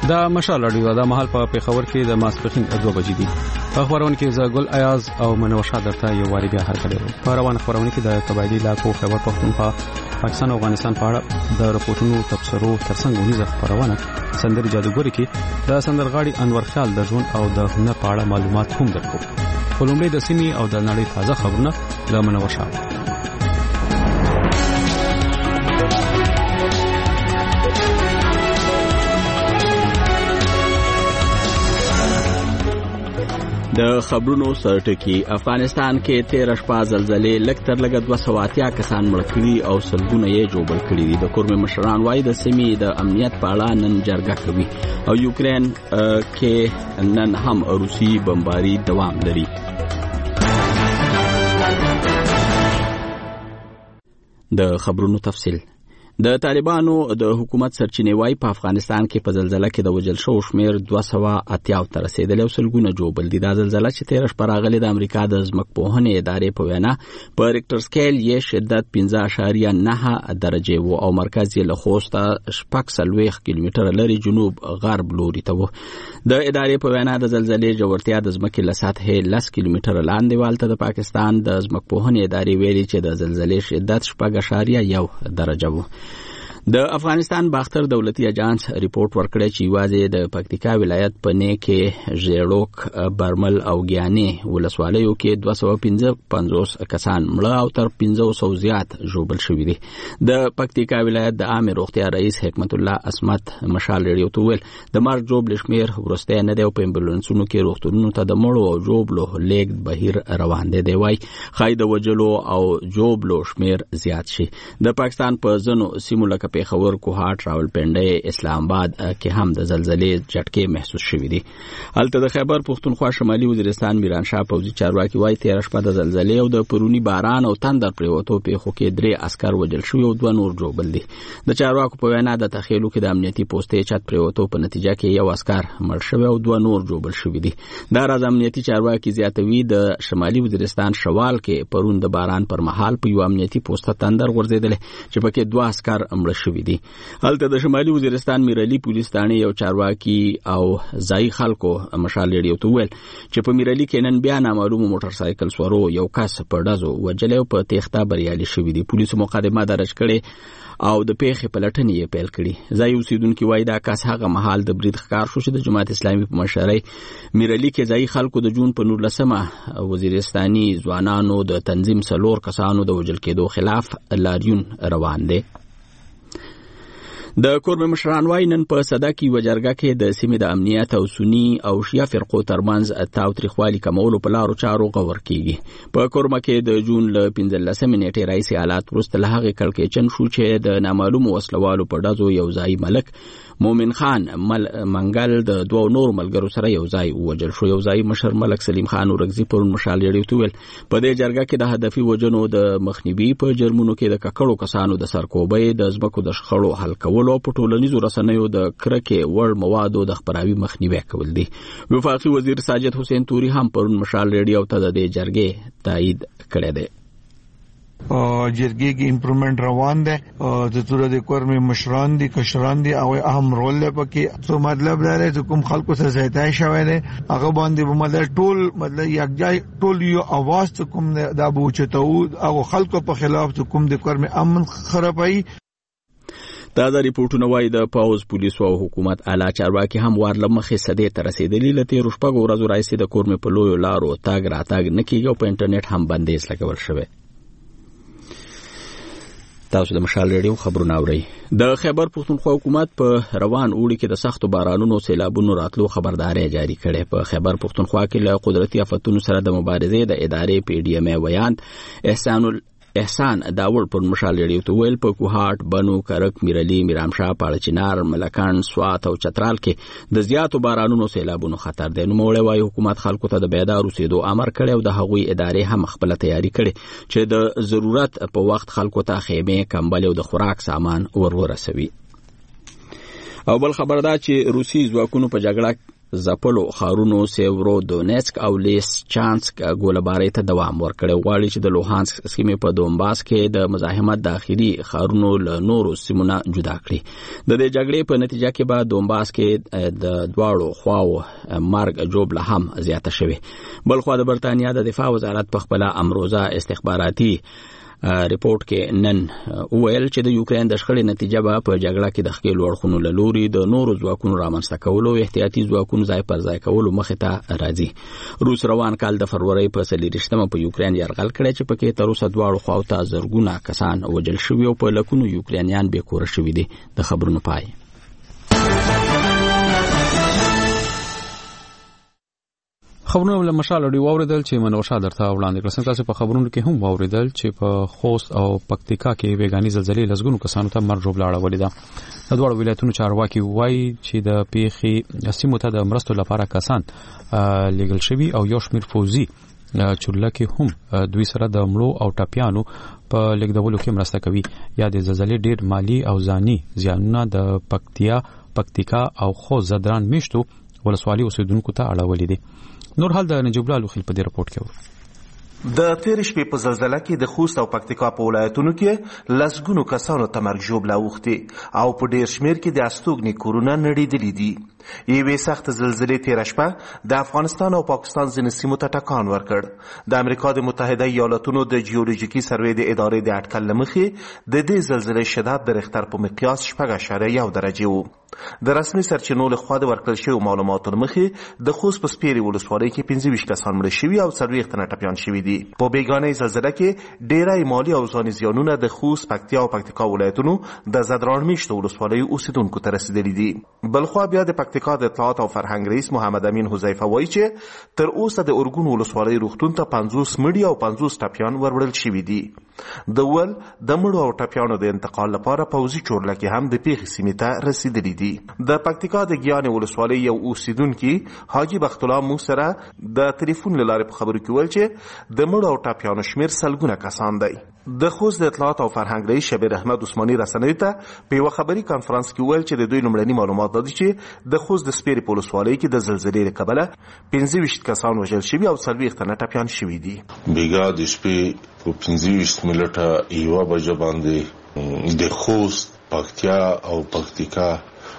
دا مشال رادیو دا محل په پیښور کې د ماسپخین 2 بجې دي. په خبرونه کې زګل ایاز او منوشا درته یو واری بیا هر کړو. په روانه خبرونه کې د قبایلی علاقو خبر پښتونخوا پاکستان او افغانستان په اړه د رپورټونو تبصرو ترڅنګ ونیزه خبرونه سندري جادوګری کې د سندرغاړي انور خیال د ژوند او د هنر په اړه معلومات هم درکو. ولومړی د سیمې او د نړۍ تازه خبرونه له منوشا. د خبرونو سرټکی افغانستان کې 13 شپه زلزلې لکتر لګ 280 کسان مړ کړي او سلګونه یې جوړ کړي دي. د کورمه مشران وايي د سیمې د امنیت په اړه نن جرګه کوي او یوکرين کې نن هم روسي بمباري دوام لري. د خبرونو تفصیل. د طالبانو د حکومت سرچینې وايي په افغانستان کې په زلزلہ کې د وژل شو شمیر 280 تر رسیدلی او سلګونه جوړ دي. دا زلزلہ چې 13 شپه راغلي د امریکا د ځمکپوهنې ادارې په وینا په ریکټر سکیل یې شدت 5.9 درجه و او مرکز یې له خوسته 40 کیلومتر لري جنوب غرب لوري ته و. د ادارې په وینا د زلزلې جوړتیا د ځمکې له سطحې 10 کیلومتر لاندې والته د پاکستان د ځمکپوهنې ادارې ویلي چې د زلزلې شدت 4.1 درجه و. د افغانستان باختر دولتي اجانس ریپورت ورکړی چې یوازې د پکتیکا ولایت په نیکه ژړوک برمل او ګیانې ولسوالیو کې 255 کسان مړه او تر 500 زیات ژوبل شوي دي. د پکتیکا ولایت د عام روغتیا رئیس حکمت الله اسمت مشال ریډیو ته ویل د مرګ جوبل شمیر ورسته نه دی او په امبولانسونو کې روغتونونو ته د مړو او جوبلو لیک بهیر روان دی. وای خای د وجلو او جوبلو شمیر زیات شي. د پاکستان په ځنو سیمو لکه پیښور، کوهاټ، راولپنډي، اسلام آباد کې هم د زلزلې جټکې محسوس شوې دي. هلته د خیبر پښتونخوا شمالي وزیرستان میرانشاه پوځي چارواکي وايي 13 شپه د زلزلې او د پرونی باران او تندر پریوتو پیښو کې 3 عسكر وژل شوي او 2 نور جوړل دي. د چارواکو په وینا د تخیلو کې د امنیتي پوسټې چت پریوتو په نتیجه کې یو عسكر مړ شوی او 2 نور جوړل شوي دي. دا راز امنیتي چارواکي زیاتوي د شمالي وزیرستان شوال کې پرون د باران پر مهال په یو امنیتي پوسټه تندر غورځیدل چې پکې 2 عسكر مړ شوي دي. هلته د شمالي وزیرستان میرعلی پولیس ثانه یو چارواکي او ځای خلکو مشال ریډیو ته ویل چې په میرعلی کې نن بیا نامعلوم موټر سایکل سوارو یو کس په ډزو وجل او په تېښته بریالي شوی دي. پولیسو مقدمه درج کړې او د پیښې پلټنې یې پیل کړې. ځای اوسیدونکو وايي دا کس هغه مهال د برید ښکار شو چې د جماعت اسلامي په مشرۍ میرعلی کې ځای خلکو د جون په 19 وزیرستاني ځوانانو د تنظیم 4 کسانو د وژل کېدو خلاف لاریون روان دي. د کورمه مشران وايي نن په صدا کې وجرګه کې د سیمې د امنیت او سنی او شیعه فرقو ترمنځ تاوتریخوالي کمولو په لارو چارو غور کیږي. په کورمه کې د جون ل 15 نیټه رئیس حالات وروسته له هغه کلکېچن شو چې د نامعلوم وسلوالو په ډزو یو ځای ملک مومن خان منګل د 2 نور ملګرو سره یو ځای وژل شو. یو ځای مشر ملک سلیم خان ورغزي پرون مشال ریډیو ته ویل په دې جرګه کې د هدفي وجنو د مخنیوي په جرمونو کې د ککړو کسانو د سرکوبۍ د ځمکو د شخړو حل کولو په ټولنیزو رسنیو د کرکې وړ موادو د خبراوي مخنیوي کول دي. وفاقي وزیر ساجد حسین توري هم پرون مشال ریډیو ته د دې جرګې تایید کړی دی. جرګې کې امپروومنت روان ده د تور د کورمه مشران دي کشران دي او اهم رول لري پکې. څه مطلب لري چې کوم خلکو سره زیاتای شوی دی هغه باندې ټول مطلب یکجای ټول یو आवाज کوم د ابو چتو او خلکو په خلاف کوم د کورمه امن خرابای. دا ریپورتونه وايي د پاوز پولیسو او حکومت اعلی چارواکي هم ورلمخې سدې ته رسیدلي. لته روشپګو ورځو راځي د کورمه په لوی لارو تاګ راتاګ نکیږي او په انټرنیټ هم بندیز لګول شوی. تاسو د مشال ریډیو خبرونه اورئ. د خیبر پښتونخوا حکومت په روان اوړي کې د سختو بارانونو سیلابونو راتلو خبرداري جاری کړې. په خیبر پښتونخوا کې له قدرتي آفتونو سره د مبارزې د ادارې پی ډی ام ویاند احسان داور پر مشال ریډیو ته ویل په کوهاټ، بنو، کرک، میرعلی، میرامشاه، پاړچینار، ملکان، سوات او چترال کې د زیاتو بارانونو سیلابونو خطر دی. نو موړی وايي حکومت خلکو ته د بیدار اوسېدو امر کړی او د هغوی ادارې هم خپل تیاری کړي چې د ضرورت په وخت خلکو ته خیمه، کمبل او د خوراک سامان ورسوي. او بل خبردار چې روسي ځواکونو په جګړه زپلو خارونو سیورو دونیتسک او لیسچانسک ګولبارۍ ته دوام ورکړی غواړي چې د لوهانسک سیمې په دومباس کې د مزاحمت داخلي خارونو له نورو سیمونه جدا کړي د دې جګړې په نتیجه کې به دومباس کې د دواړو خواو مرګ جوړه هم زیاته شوه بلخو د برتانیا د دفاع وزارت په خپل امروزه استخباراتي ریپورت کې نن ویل چې د یوکرين د شخړې نتیجه به په جګړه کې د خپل ورخونو له لوري د نورو ځواکونو رامنځته کولو احتیاطي ځواکونو ځای پر ځای کولو مخې ته راځي روس روان کال د فروری په 23 په یوکرين یرغل کړی چې پکې تر اوسه دواړو خواو ته زرګونه کسان وژل شوي او په لکونو یوکرینیان بې کوره شوي دي د خبرونو پای خبرونه له مشال اړي واوریدل چې منوشه درته وړاندې کړم تاسو په خبرونو کې هم واوریدل چې په خوست او پکتیکا کې بیگانی زلزلې لزګونو کسانو ته مرګ جوړه ولیده د دوه ولایتونو چارواکي وایي چې د پیخي سیمو ته د مرستو لپاره کسان لیګل شوی او یو شمیر فوزي چورلکه هم دوی سره د مړو او ټاپیانو په لیګدولو کې مرسته کوي یا د زلزلې ډیر مالی او ځاني زیانونه د پکتیکا او خوست زدران میشتو ولسوالي اوسیدونکو ته اړولې دي نور حال د نجیب الله لوخیل په دې رپورت کې د تیر شپې په زلزلہ کې د خوست او پکتیکا په ولایتونو کې لسګونو کسانو ته مرګ ژوبله اوښتې او په ډیر شمیر کې د استوګنې کورونه نړېدلي دي یوې سخت زلزلې تیر شپه د افغانستان او پاکستان ځینې سیمو ته ټکان ورکړ د امریکا د متحده ایالاتونو د جیولوژیکي سروې د ادارې د اټکل له مخې د دې زلزلې شدت د ریختر په مقیاس 6.1 درجه و د رسمي سرچینو له خوا د ورکړل شویو معلوماتو له مخې د خوست په سپیرې ولسوالۍ کې 25 کسان مړه شوي او 40 تنه ټپیان شوي دي په بیگانه زلزلې کې ډیری مالی او ځاني زیانونه د خوست پکتیا او پکتیکا ولایتونو د زدران میشتو ولسوالۍ اوسیدونکو ته رسیدلي دي بلخو بیا د پکتیکا د اطلاعات او فرهنګ رئیس محمد امین حذیفه وایي چې تر اوسه د اورګون ولسوالۍ روغتون ته 50 مړي او 50 ټپیان وروړل شوي دي د ول د مړو او ټپیانو د انتقال لپاره پوځي چورلکه هم د پیښې سیمې ته رسیدلي دي د پکتیکا د ګیان ولسوالۍ یو اوسیدونکي حاجی بخت الله مو سره د ټلیفون له لارې په خبرو کې ویل چې د مړو او ټپیانو شمیر سلګونه کسان دی د خوست د اطلاعات او فرهنګ رئیس شبیر احمد عثماني رسنیو ته په یو خبري کانفرنس کې ویل چې د دوی لومړني معلومات دي چې د خوست د سپیرې په ولسوالۍ کې د زلزلې له کبله 25 کسان وژل شوي او 40 تنه ټپیان شوي دي بیګا د شپې په 25 منټه یو بجې باندې د خوست پکتیا او پکتیکا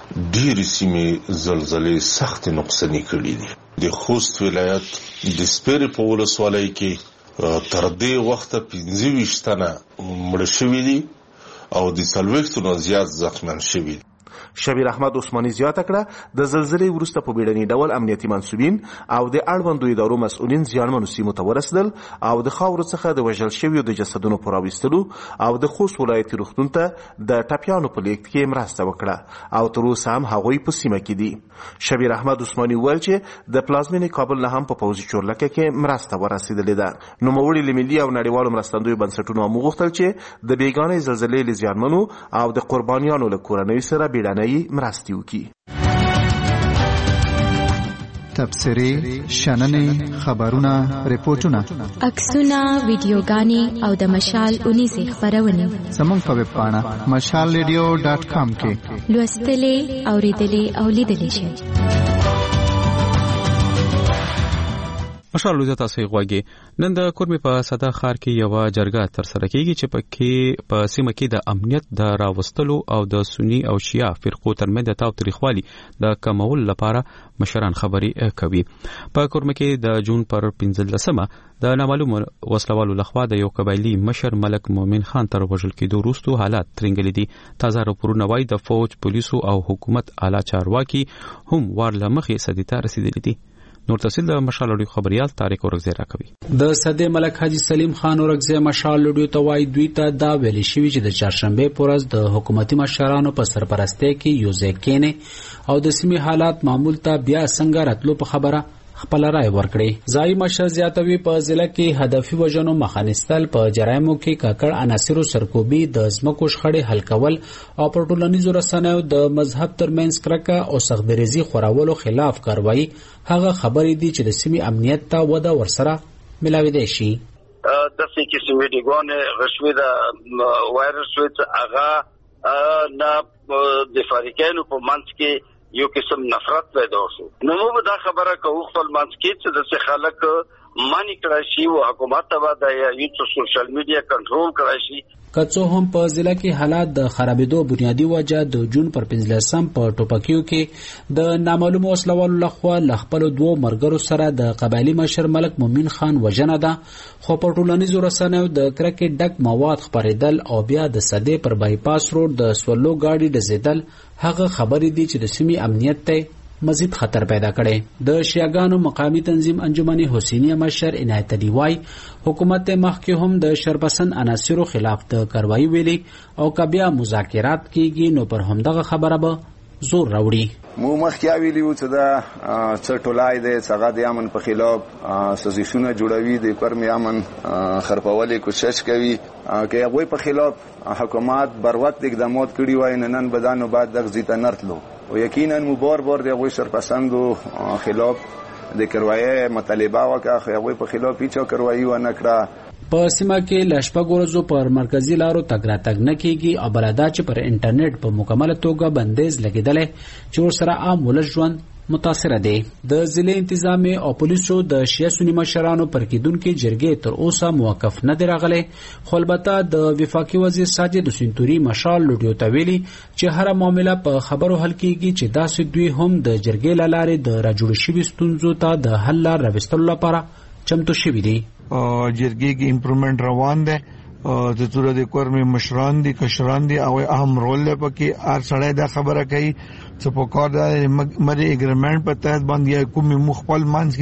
ډېر سیمې زلزلې سخت نقصان کړي دي د خوست ولایت د سپیرې په ولسوالۍ کې تر دې وخته 25 تنه مړه شوي دي او د 40 تنو زیات زخمیان شوي دي شبیر احمد عثماني زیاته کړه د زلزلې وروسته په بیړني ډول امنیتي منسوبین او د اړوندو ادارو مسؤلین زیانمنو سیمو ته ورسېدل او د خاورو څخه د وژل شویو د جسدونو په راویستلو او د خوست ولایتي روغتون ته د ټپیانو په لیږد کې مرسته وکړه او تر اوسه هم هغوی په سیمه کې دي شبیر احمد عثماني ویل چې د پلازمینې کابل نه هم په پوځي چورلکه کې مرسته ورسېدلې ده نوموړي له ملي او نړیوالو مرستندویو بنسټونو هم وغوښتل چې د بیګانې زلزلې له زیانمنو او د قربانیانو له کورنیو سره بیړنۍ مرستې وکړي تبصرې شننې خبرونه ریپورتونه عکسونه ویډیوګانې او د مشال 19 خبرونه زموږ په ویب پاڼه mashalradio.com کې لوستلې اوریدلې او لیدلې شئ مشال تاسو غواګي نن د کورمې په صدا خار کې یو جرګه تر سره کیږي چې پکې په سیمه کې د امنیت د راوستلو او د سنی او شیعه فرقو ترمنځ د تاوتریخوالي د کمول لپاره مشران خبري کوي په کورمې کې د جون پر 15مه د نامعلوم وسلوالو لخوا د یو قبایلی مشر ملک مومن خان تر وژل کېدو وروسته حالات ترنګلي دي تازه راپورونه وايي د فوج پولیسو او حکومت اعلی چارواکي هم ورلمخې سديته رسیدلي دي نور تفصیل د مشال اډیو خبريال طارق اورغزی راکوي د صدې ملک حاجی سلیم خان اورغزی مشال اډیو ته وایي دوی ته دا ویلي شوی چې د چهارشنبه پورز د حکومتي مشرانو په سرپرستی کې یو ځای کېنه او د سیمې حالات معمول ته بیا څنګه راتلو په خبره خپل رائے ورکړي ځای مشر زیاتوي په ضلع کې هدفي وژنو مخانستل په جرایمو کې کاکړ عناصرو سرکوبي د ځمکو شخړې حل کول او په ټولنیزو رسنیو د مذهب ترمنځ کرکه او سختدریزي خورولو خلاف کاروایی هغه خبرې دي چې د سیمې امنیت ته وده ورسره ملاوي دي شي د سې کې ویډیوګان غشوي د وایرس وڅ هغه نه د فریقانو په منځ کې یو قسم نفرت پیدا شو. نو موږ دا خبره کوو خپل منځ کې چې د خلک مانی کړی شي او حکومت ته د یو سوشل میډیا کنټرول کړی شي. که څه هم په ضلع کې حالات د خرابېدو بنیادی وجه د جون پر 15 په ټوپکیو کې د نامعلومو وسلوالو لخوا له خپل دوه مرګرو سره د قبایلی مشر ملک مومن خان وژنه ده، خو په ټولنیزو رسنیو د کرکې ډک مواد خپرېدل او بیا د سدې پر بایپاس روډ د سولو گاډي ډزېدل هغه خبرې دي چې د سیمې امنیت ته مزید خطر پیدا کړي. د شیعاګانو مقامی تنظیم انجمن حسینیه مشر عنایت علي وای حکومت مخکې هم د شرپسند عناصرو خلاف د کاروایی ویلي او که بیا مذاکرات کیږي نو پر همدغه خبره به زور راوړي. مو مخکې ویلي وو چې دا څه ټولای دی څنګه د امن په خلاف سازشونه جوړوي، د پرم امن خرپولې کوشش کوي که هغه په خلاف حکومت بر وخت اقدامات کړي وای نن بدانو بعد د زیات نرتلو و یقینا مو بار د هغه شرپسندو خلاف د کروایي مطالبه وکړه، هغه په خلاف هیڅ کروایي و نه کړه. په سیمه کې لشپږ ورځو پر مرکزی لارو تګ راتګ نه کیږي او بلدا چې پر انټرنیټ په مکمل توګه بندیز لګیدل چې ورسره عام ولس ژوند متاثر دي. د ضلع انتظامی او پولیسو د شیعه سنی مشرانو پر کېدونکو جرګې تر اوسه موقف نه دی راغلی، خو البته د وفاقي وزیر ساجد حسین توري مشال لوډیو ته ویلي چې هر معامله په خبرو حل کیږي چې داسې دوی هم د جرګې لاره د راجوړ شوي ستونزو ته د حل لار راوستلو لپاره چمتو شوي دي. جرګې کې امپروومنت روان دی، د تور د کورمي مشران دي کشران دي او اهم رول لري پکې. هر سړی دا خبره کوي چې په کار د مری اګریمنت په تحت باندې کوم مخبل منځ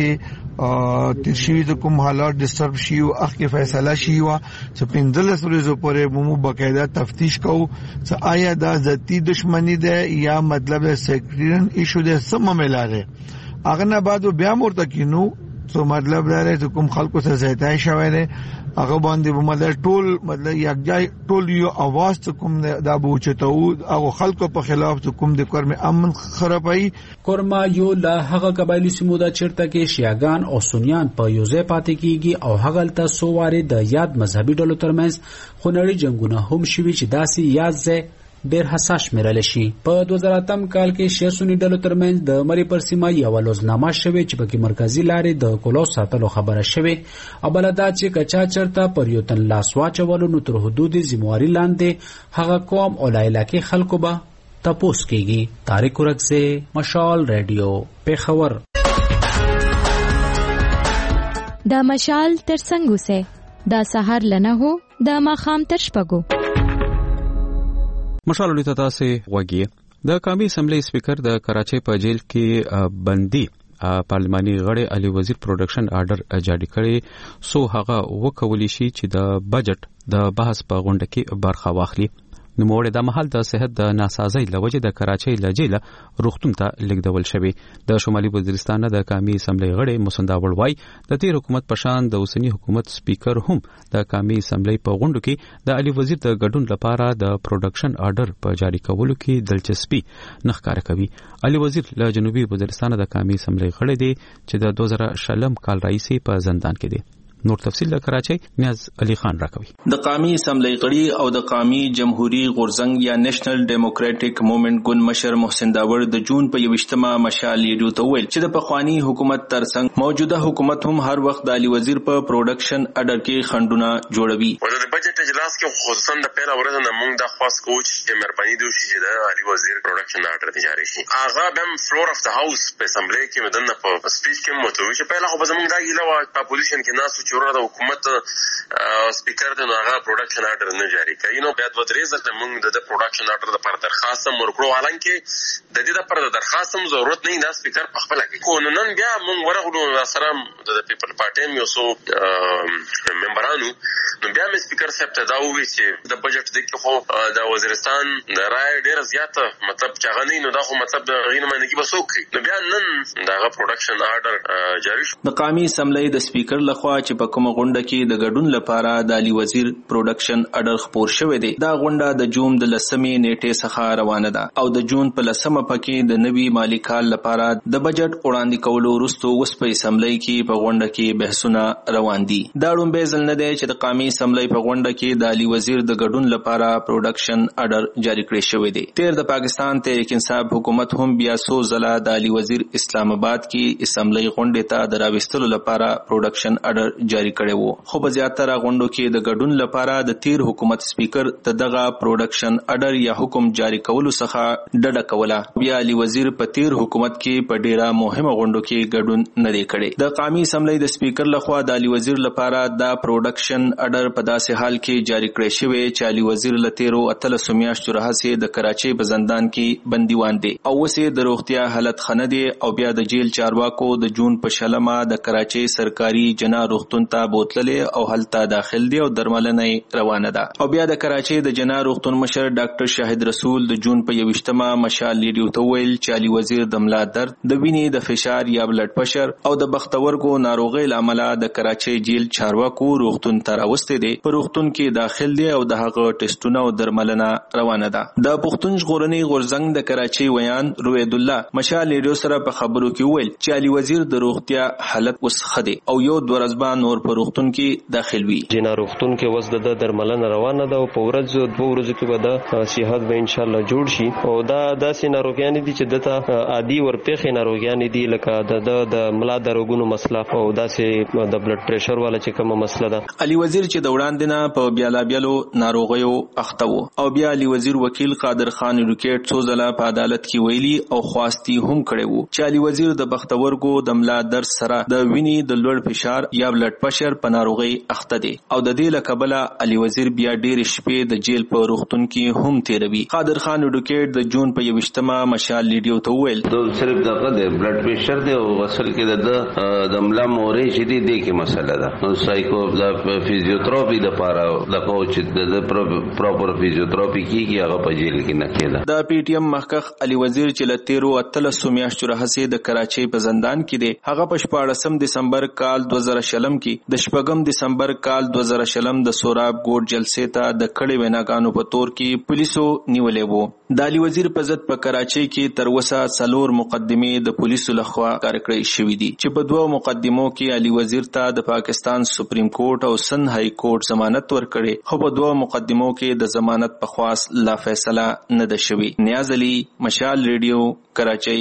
کې تشوی د کوم حالات ډیسټرب شي او اخ کې فیصله شي وا چې 15 ورځې پورې مو باقاعده تفتیش کوو چې آیا دا ذاتی دشمنی ده یا مطلب سیکریټریان ایشو ده سم ملاله هغه نه بعد بیا مرته کینو تو مطلب دا دی کوم خلکو سره زیاتای شوی دی هغه باندې مطلب ټول مطلب یکجای ټول یو आवाज کوم دا بوچتو هغه خلکو په خلاف کوم د کورم امن خرابای. کورما یو لا هغه قبایلی سیمو دا چیرته کې شیعاګان او سنیان په یوځای پاتې کیږي او هغه تل سوواري د یاد مذهبي ډلو ترمنځ خونړي جنگونه هم شوي چې داسې یاد ځای ډیر حساس مېرل شي. په 2008 کال کې شیعه سنی ډلو ترمنځ د مری پر سیمه یو لوزنامه شوه چې پکې مرکزی لارې د کولو ساتلو خبره شوه او بلدا چې کچا چرته پر یو تن لاس واچولو نو تر حدود ذمہواری لاندې هغه قوم او علاقې خلکو به تپوس کیږي. طارق ورکزه مشال رادیو پیښور. دا مشال تر څنګه سه دا سحر لنه هو دا ماخام تر شپګو مشال لته تاسو وګي. د قومي اسمبلی سپیکر د کراچۍ په جیل کې بندي پارلماني غړي علي وزیر پروډکشن آرډر جاری کړي سو هغه وکولي شي چې د بجټ د بحث په غونډه کې برخه واخلي. نو موږ د محل د صحت د ناسازۍ لوجه د کراچۍ لجیله روغتون ته لیږدول شوی. د شمالي وزیرستان د قومي اسمبلی غړي مسندا وړوای د تیر حکومت پشان د اوسنی حکومت سپیکر هم د قومي اسمبلی په غونډو کې د علي وزیر د ګډون لپاره د پروډکشن آرډر په جاری کولو کې دلچسپي نه ښکاره کوي. علي وزیر له جنوبي وزیرستان د قومي اسمبلی غړي دی چې د 2000 کال راځي په زندان کې دی. نور تفصیل د کراچۍ نیاز علي خان راکوي. د قومي اسمبلی غړي او د قومي جمهوریت غورزنګ یا نېشنل ډیموکراټک موومېنټ ګوند مشر محسن داور د جون په 21مه مشال لیډو ته ویل چې د پخوانی حکومت ترڅنګ موجوده حکومت هم هر وخت د علي وزیر په پروډکشن اډر کې خندونه جوړوي. د بجټ اجلاس کې خصوصا د پیل اورز نه موږ د خاص کوچ چې مهرباني دوی چې د علي وزیر پروډکشن اډر جاری شي هغه بم فلور اف د هاوس په اسمبلی کې مدنه په سپیچ کې متوي چې پیله خو به زموږ دا ګیله و په پوزیشن کې ناسو چوره د حکومت سپیکر د هغه پروډکشن آرډر نه جاری کړي. نو بیا د ودرېزه موږ د پروډکشن آرډر لپاره درخواست ورکړو، حالانکه د دې لپاره د درخواست ضرورت نه د سپیکر په خپل کې کو نن بیا موږ ورغلو سره د پیپل پارټي یو سو ممبرانو نو بیا مې سپیکر صاحب ته دا وویل چې د بجټ د کې خو د وزیرستان د رای ډیره زیاته مطلب چې غنی نو دا خو مطلب د غینمنګي بسوک نو بیا نن دا پروډکشن آرډر جاری شو. د قومي اسمبلی د سپیکر لخوا چې چې په کومه غونډه کې د ګډون لپاره د علي وزیر پروډکشن اډر خپور شوی دی. دا غونډه د جون د 10مې نیټې څخه روانه ده او د جون په 10مه پکې د نوي مالی کال لپاره د بجټ وړاندې کولو وروسته اوس په اسمبلی کې په غونډه کې بحثونه روان دي. دا لومبی ځل نه دی چې د قومي اسمبلی په غونډه کې د علي وزیر د ګډون لپاره پروډکشن اډر جاری کړی شوی دی. تیر د پاکستان تحریک انصاف حکومت هم بیا څو ځله د علي وزیر اسلام آباد کې اسمبلی غونډې ته د راوستلو لپاره پروډکشن اډر جاری کړی وو، خو په زیاتره غونډو کې د ګډون لپاره د تیر حکومت سپیکر ته دغه پروډکشن اډر یا حکم جاری کولو څخه ډډه کوله. بیا علي وزیر په تیر حکومت کې په ډیره مهمه غونډو کې ګډون نه دی کړی. د قومي اسمبلی د سپیکر لخوا د علي وزیر لپاره د پروډکشن اډر په داسې حال کې جاری کړی شوی چې علي وزیر له تیرو 13 میاشتو راهیسې د کراچۍ په زندان کې بندیوان دی او اوس د روغتیا حالت ښه نه دی او بیا د جیل چارواکو د جون په 20 د کراچۍ سرکاري جنا روغتون ته بوتللې او هلته داخل دی او درملنه روانه ده. او بیا د کراچۍ د جنا روغتون مشر ډاکټر شاهد رسول د جون په 21 مشال لیډیو ته ویل چې علي وزیر د ملا درد، د وینې د فشار یا بلډ پرشر او د بختورګو ناروغۍ لامل د کراچۍ جیل چارواکو روغتون ته راوستي دي. په روغتون کې داخل دی او د هغه ټیسټونه او درملنه روانه ده. د پښتون ژغورنې غورځنګ د کراچۍ ویان روید الله مشال لیډیو سره په خبرو کې ویل چې علي وزیر د روغتیا حالت اوس ښه دی او یو دوه ورځې نور په روغتون کې داخل وي. جنا روغتون کې وس د درملنه روانه ده او په ورځ دوه ورځې کې به د صحت به ان شاء الله جوړ شي. او دا داسې ناروغیان دي چې دته عادي ورپېخې ناروغیان دي لکه د ملا د روغونو مسله او داسې د بلډ پرشر والا چې کومه مسله ده. علي وزیر چې د وړاندې نه په بیلابیلو ناروغیو اخته وو او بیا علي وزیر وکیل قادر خان روکیټ څو ځله په عدالت کې ویلي او خواستی هم کړی وو چې علي وزیر د بختورګو د ملا درد سره د وینې د لوړ فشار یا بلډ پرشر په ناروغي اخته دي او د دې لکبله علي وزیر بیا ډېر شپې د جیل په روغتون کې هم تیروي. قادر خان روکیټ د جون په 21 مشال لیډیو ته ویل د صرف دغه د بلډ پرشر دی او اصل کې د ملا مورې چې دی کې مسله ده. نو سایکو د فزیوتراپي لپاره د کوچ د پراپر فزیوتراپي کیږي هغه په جیل کې نه کېده. د پی ټی ایم مخکخ علي وزیر چې له 13 میاشتو راهیسې د کراچۍ په زندان کې دی، هغه په 14 دسمبر کال 2020 کې د 4 دسمبر کال 2020 د سوراب ګوټ جلسې ته د کړې ویناګانو په تور کې پولیسو نیولې وو. د علي وزیر په ضد په کراچۍ کې تر اوسه 4 مقدمې د پولیسو لخوا کار کړی شوې دي چې په 2 مقدمو کې علي وزیر ته د پاکستان سپریم کورټ او سند های کورټ ضمانت ورکړي، خو په 2 مقدمو کې د ضمانت په خواص لا فیصله نه ده شوې. نیاز علي، مشال ریډیو، کراچۍ.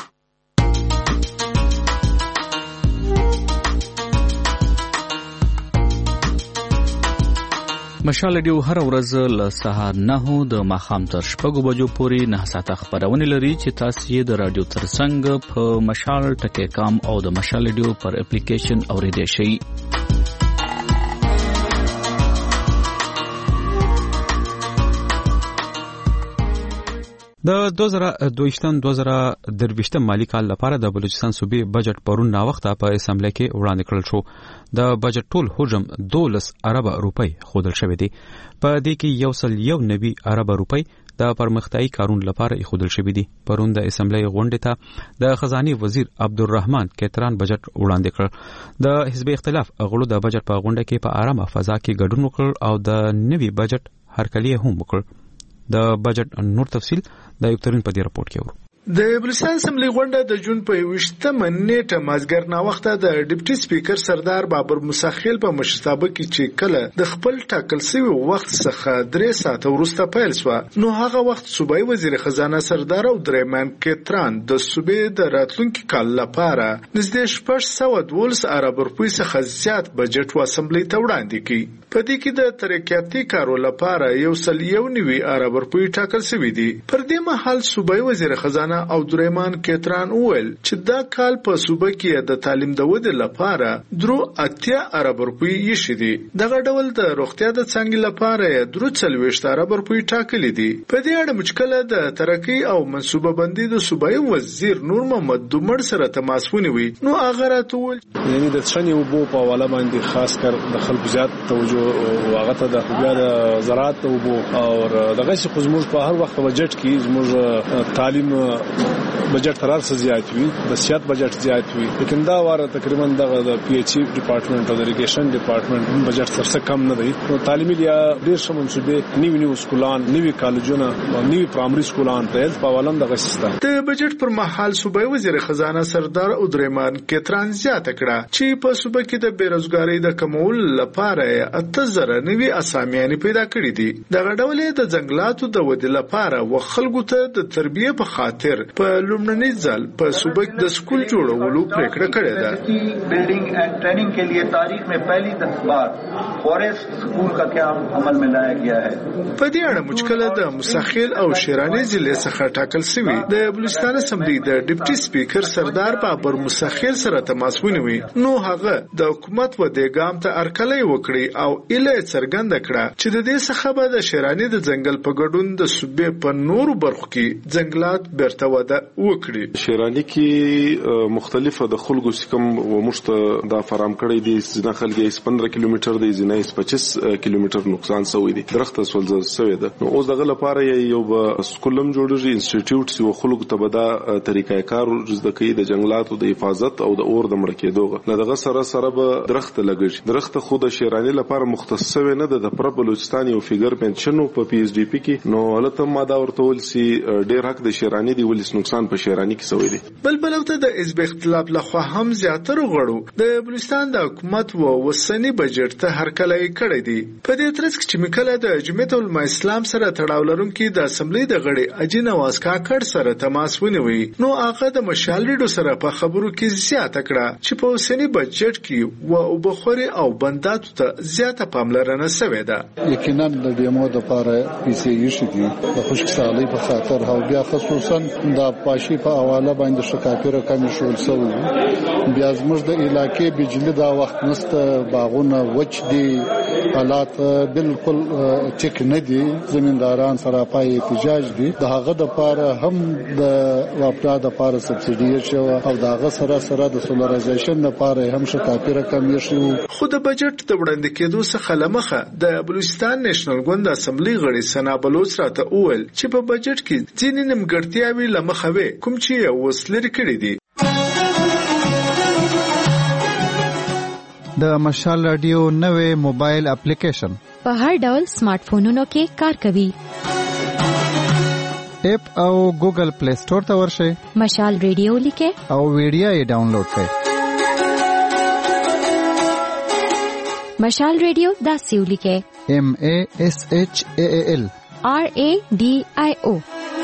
مشال ریډیو هر ورځ له سهار 9 د ماښام تر 6 بجو پورې 9 ساعته خبرونه لري چې تاسو یې د رادیو ترڅنګ په مشال ټکی کام او د مشال ریډیو پر اپلیکیشن اوریدئ شئ. د 2022 مالی کال لپاره د بلوچستان صوبې بجټ پرون نا وخته په اسمبلی کې وړاندې کړل شو. د بجټ ټول حجم 12 ارب روپۍ خودل شوی دی. په دې کې 1.9 ارب روپۍ د پرمختیايي کارونو لپاره خودل شوی دی. پرون د اسمبلی غونډې ته د خزانه وزیر عبدالرحمن کتران بجټ وړاندې کړ. د حزب اختلاف غړو د بجټ په غونډه کې په آرامه فضا کې ګډون وکړ او د نوي بجټ هرکلی هم وکړ. د بجټ نور تفصیل د یو ترين په دې راپور کې ورو. د بلوچستان اسمبلی غونډه د جون په 20 نیټه مازګر نا وخته د ډیپټي سپیکر سردار بابر مسخیل په مشرتابه کې چې کله د خپل ټاکل شوی وخت څخه 3 ساعته وروسته پیل شو، نو هغه وخت صوبایي وزیر خزانه سردار عبدالرحمن کتران د صوبې د راتلونکي کال لپاره نږدې 612 ارب روپۍ څخه زیات بجټ و اسمبلی ته وړاندې کړ. په دې کې د ترقیاتي کارو لپاره 1.9 ارب روپۍ ټاکل شوی دي. پر دې مهال صوبایي وزیر خزانه عبدالرحمن کتران وویل چې دا کال په صوبه کې د تعلیم د ودې لپاره 3.8 ارب روپۍ یې دي. دغه ډول د روغتیا د څنګه لپاره 3.4 ارب روپۍ ټاکلې دي. په دې اړه مشکله د ترقی او منصوبه بندي د صوبایي وزیر نور محمد دومړ سره تماس ونیوي. نو هغه راټول یعنی د څنګه وبو په والا باندې خاص کر د خلکو زیات توجه واغه ته د بیا د زراعت وبو او دغه څه خصوص په هر وخت بجټ کې زموږ تعلیم بجټ ترار څه زیات وي د سیاست بجټ زیات وي لیکن دا واره تقریبا د پی ایچ ای ډپارټمنټ او د اریګیشن ډپارټمنٹ بجټ سره کم نه دی نو تعلیمي لیا ډیر شمن منصوبې نیو سکولان نیو کالجونه او نیو پرایمري سکولان په هیلث په ولم د غشسته د بجټ پر مهال صوبایي وزیر خزانه سردار عبدالرحمن کتران زیاته کړه چې په صوبه کې د بیروزګاری د کمول لپاره 8000 نوي اسامیان پیدا کړي دي د غډولې د ځنګلاتو د ودې لپاره و خلکو ته د تربیه په خاطر په لومړني ځل په صوبه کې د سکول جوړولو پریکړه کړې ده building and training के लिए तारीख में पहली बार फॉरेस्ट स्कूल का क्याम अमल में लाया गया है په دې اړه مشکله د مسخیل او شیرانی ضلع څخه ټاکل شوی د بلوچستان اسمبلی د ډیپټي سپیکر سردار بابر مسخیل سره تماس ونیوي نو هغه د حکومت و د ګام ته ارکلې وکړي او اله څرګنده کړه چې د دې څخه به د شیرانی د ځنګل په ګډون د صوبې په نورو برخو کې ځنګلات بیرته وده وکړي شیرانی کې مختلفه د خلکو سکم و مشته دا فرام کړی دي ځنه خلګي 15 کیلومتر دی ځنه 25 کیلومتر نقصان شوی دی درخت سولځ شوی ده نو اوس دغه لپاره یو سکولم جوړیږي انسټیټیوټ سی خلکو ته به دا طریقې کار زده کوي د جنگلاتو د حفاظت او د اور د مړ کېدو نه دغه سره به درخت لګي درخت خود شیرانی لپاره مختص شوی نه د پر بلوچستان یو فیګر پنشنو په پی ایچ ډی پی کې نو الته ماده ورته ول سی ډیر حق د شیرانی دی ولس نقصان په شیرانی کې شوی دی بلبلته د حزب اختلاف لخوا هم زیاتره غړو د بلوچستان د حکومت وسنی بجټ ته هرکله کړی دی په دې ترڅ کې چې مکله د جمعیت العلماء اسلام سره تړاو لرونکي د اسمبلی د غړي اجي نواز کاکړ سره تماس ونیوي نو هغه د مشال ریډو سره په خبرو کې زیاته کړه چې په وسنی بجټ کې و وبخوري او بنداتو ته زیاته پاملرنه شوې ده یقینا د ډیمو د لپاره پیسې یې شدي د خوشحالي په خاطر او بیا خصوصا د پاشي په حواله باندې شکایت رقم شول سوي بیا زموږ د علاقې بجلی دا وخت نست باغونه وچ دي حالات بالکل چک نه دي زمینداران سره پای احتجاج دي د هغه د لپاره هم د واپټا د لپاره سبسيډي شو او د هغه سره د سولرایزیشن لپاره هم شکایت رقم یې شو خو د بجټ د وړاندې کېدو څخه لمخه د بلوچستان نېشنل ګوند اسمبلی غړي سنا بلوچ راته وویل چې په بجټ کې ځینې نیمګړتیاوې لمخه وي کوم چې وسلري کړې دي د مشال رادیو نوې موبایل اپلیکیشن په هر ډول سمارټ فونونو کې کار کوي اپ او ګوګل پلی سٹور ته ورشئ مشال ریډیو لیکه او ویډیو یې ډاونلوډ کړئ مشال ریډیو دا سیو لیکه MASHAAL RADIO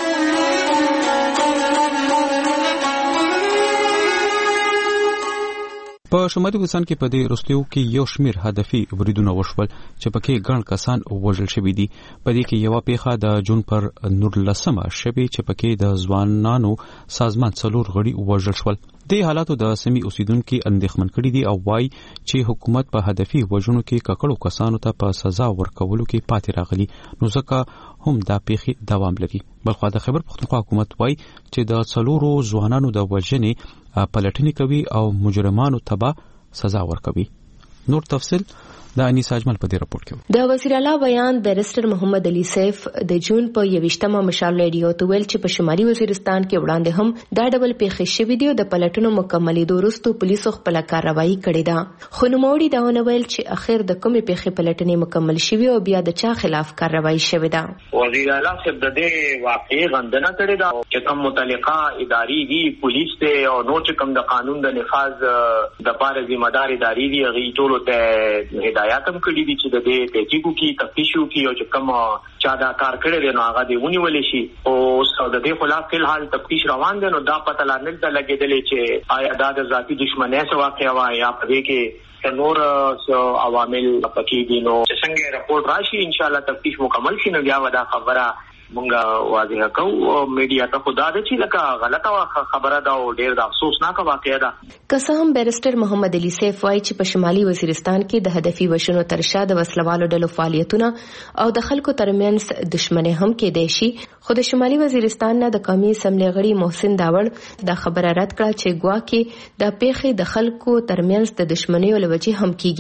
په شمالي افغانستان کې په دې وروستیو کې یو شمېر هدفي بریدونه وشول چې پکې ګڼ کسان وژل شوي دي په دې کې یو پیښه د جون پر 19 شپې چې پکې د ځوانانو سازمان څلور غړي وژل شول د حالاتو د سیمې اوسیدونکو اندېښمن کړي دي او وايي چې حکومت په هدفي وژنو کې ککړو کسانو ته په سزا ورکولو کې پاتې راغلي نو ځکه هم دا پیښې دوام لري بلخو د خیبر پختونخوا حکومت وايي چې د څلورو ځوانانو د وژنې پلټنې کوي او مجرمانو ته به سزا ورکوي نور تفصيل د انیس اجمل په دې راپور کې د وزیر اعلی بیان بیرسټر محمد علي سیف د جون په 28مه مشال ریډیو ته ویل چې په شمالي وزیرستان کې وړاندې هم دا ډول پیښې شوې دي او د پلټنو مکملېدو وروسته پولیسو خپل کاروایی کړې ده خو نوموړي دا ونویل چې اخر د کومې پیښې پلټنې مکمل شوې او بیا د چا خلاف کاروایی شوې ده وزیر اعلی صاحب د دې واقعي غندنه کړې ده چې کوم متعلقه اداري دي پولیس ته او نور چې کوم د قانون د نفاذ د پاره ذمہ دار اداري دي غي ټول ته هدایت هم کړی دي چې د دې تحقیقو کې تفتیش وکړي او چې کوم چا دا کار کړی دی نو هغه دی ونیول شي او د دې خلاف فلحال تفتیش روان دی نو دا پته لا نه لګیدلې چې آیا دا د ذاتی دشمنۍ څخه واقع و یا په دې کې نور عوامل پکې دي نو څنګه رپورت راشي ان شاء الله تفتیش مکمل شي نو بیا ودا خبره مونږه واضح کوو میډیا ته خدا دې چې لکه غلطه خبره دا او ډېر د افسوسناک واقعه ده قسم بیرسټر محمد علي سیف وايي چې په شمالي وزیرستان کې د هدفي وشنو ترشا د وسلوالو ډلو فعالیتونه او د خلکو ترمنځ دښمنۍ هم کېدای شي خو د شمالي وزیرستان نه د قومي اسمبلی غړي محسن داوړ دا خبره رد کړه چې ګواکې د پیښې د خلکو ترمنځ د دښمنۍ لوجې هم کیږي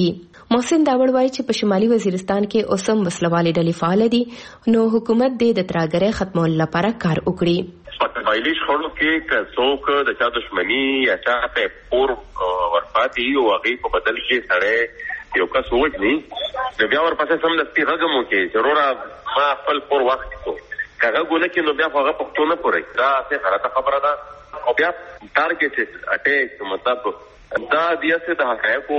محسن داوړ وایي چې په شمالي وزیرستان کې اوسم وسلوالې ډلې فعال دي، نو حکومت د ترهګرۍ ختمولو لپاره کار وکړي. په قبایلي شخړو کې که څوک د چا دښمني یا چا ته پور ورپاتې او هغې په بدل کې سړی یو کس ووژني، نو بیا ورپسې سمدستي غږ هم وکړي چې وروره ما خپل پور واخیستو، که غږ ونه کړي نو بیا خو هغه پښتو نه پوروي. دا هسې غلطه خبره ده. او بیا ټارګېټډ اټیک مطلب دا دیاسه د حقایقو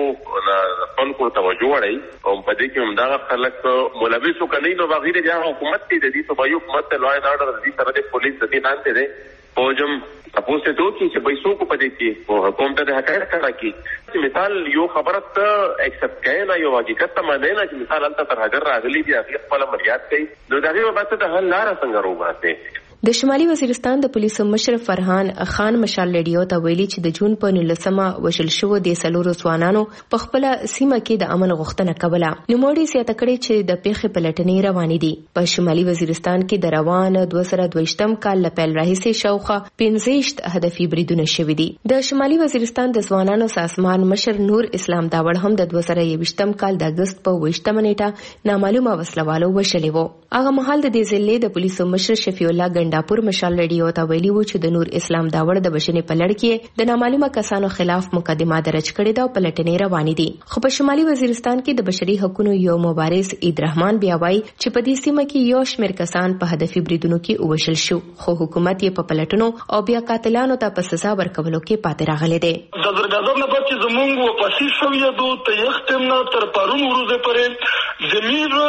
خلکو توجه وړي او په دې کې همدغه خلک ملوث وکړي. نو بغیر بیا حکومت دی د دې صوبایي حکومت ته لوی ناړه د دې سره د پولیس د دې لاندې دی فوجم تاسو ته دوی چې پیسو کو پدې کې او حکومت د حقایق سره کې مثال یو خبره ته ایکسپټ کړي نه یو حقیقت ته معنی نه چې مثال انت تر هغه راغلي دی هغه خپل مریاد کوي نو دا یو بحث د حل لار څنګه روغاته. د شمالي وزیرستان د پولیسو مشر فرحان خان مشال ریډیو ته ویلي چې د جون په 19مه وشل شو د سلورو ځوانانو په خپل سیمه کې د امن غوښتنه کوله. نوموړي زیاته کړې چې د پیښې پلټنې روانې دي. په شمالي وزیرستان کې د روان 2022م کال لپاره راهیسې شاوخوا 15 هدفي بریدونه شوي دي. د شمالي وزیرستان د ځوانانو سازمان مشر نور اسلام داوړ هم د 2021م کال د اگست په 28مه نیټه نامعلومه وسلوالو وشلې وو. هغه مهال د دې ضلع د پولیسو مشر شفیع الله ګنداپور مشال ریډیو ته ویلي وو چې د نور اسلام داوړ د بشنې په لړ کې د نامعلومه کسانو خلاف مقدمه درج کړې ده او پلټنې روانې دي. خو په شمالي وزیرستان کې د بشري حقوقو یو مبارز عید رحمان بیا وایي چې په دې سیمه کې یو شمېر کسان په هدفي بریدونو کې وشل شو، خو حکومت یې په پلټنو او بیا قاتلانو ته په سزا ورکولو کې پاتې راغلی دی. د درګازم نه پاتې زمونږ و پاسې شوې دو ته یختم نه تر پرون ورځې پرې زمیر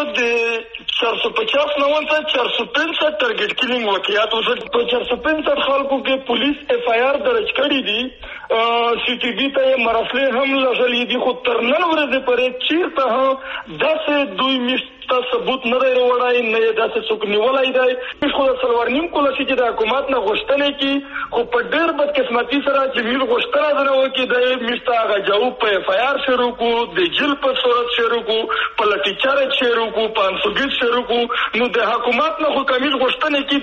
د 450 نوان ته 465 ټارګټ کیلینګ واقعیات په 465 خلکو کې پولیس اف آی آر درج کړی دي، سی ټی وی ته مراسلې هم لږلې دي، خو تر نن ورځې پرې چیرته هم داسې دوی میشته ثبوت نه دی راوړی، نه یې داسې څوک نیولی دی. خو د څلور نیم کاله چې د حکومت نه غوښتنې کړي، خو په ډېر بدقسمتي سره چې موږ غوښتنه ځنه وکړي د میشته هغه جواب په اف آی آر شروع کړو، د جیل په صورت شروع کړو، په لټي چارج شروع کړو، په انسوګیز شروع کړو. نو د حکومت نه خو کمیل غوښتنې کړي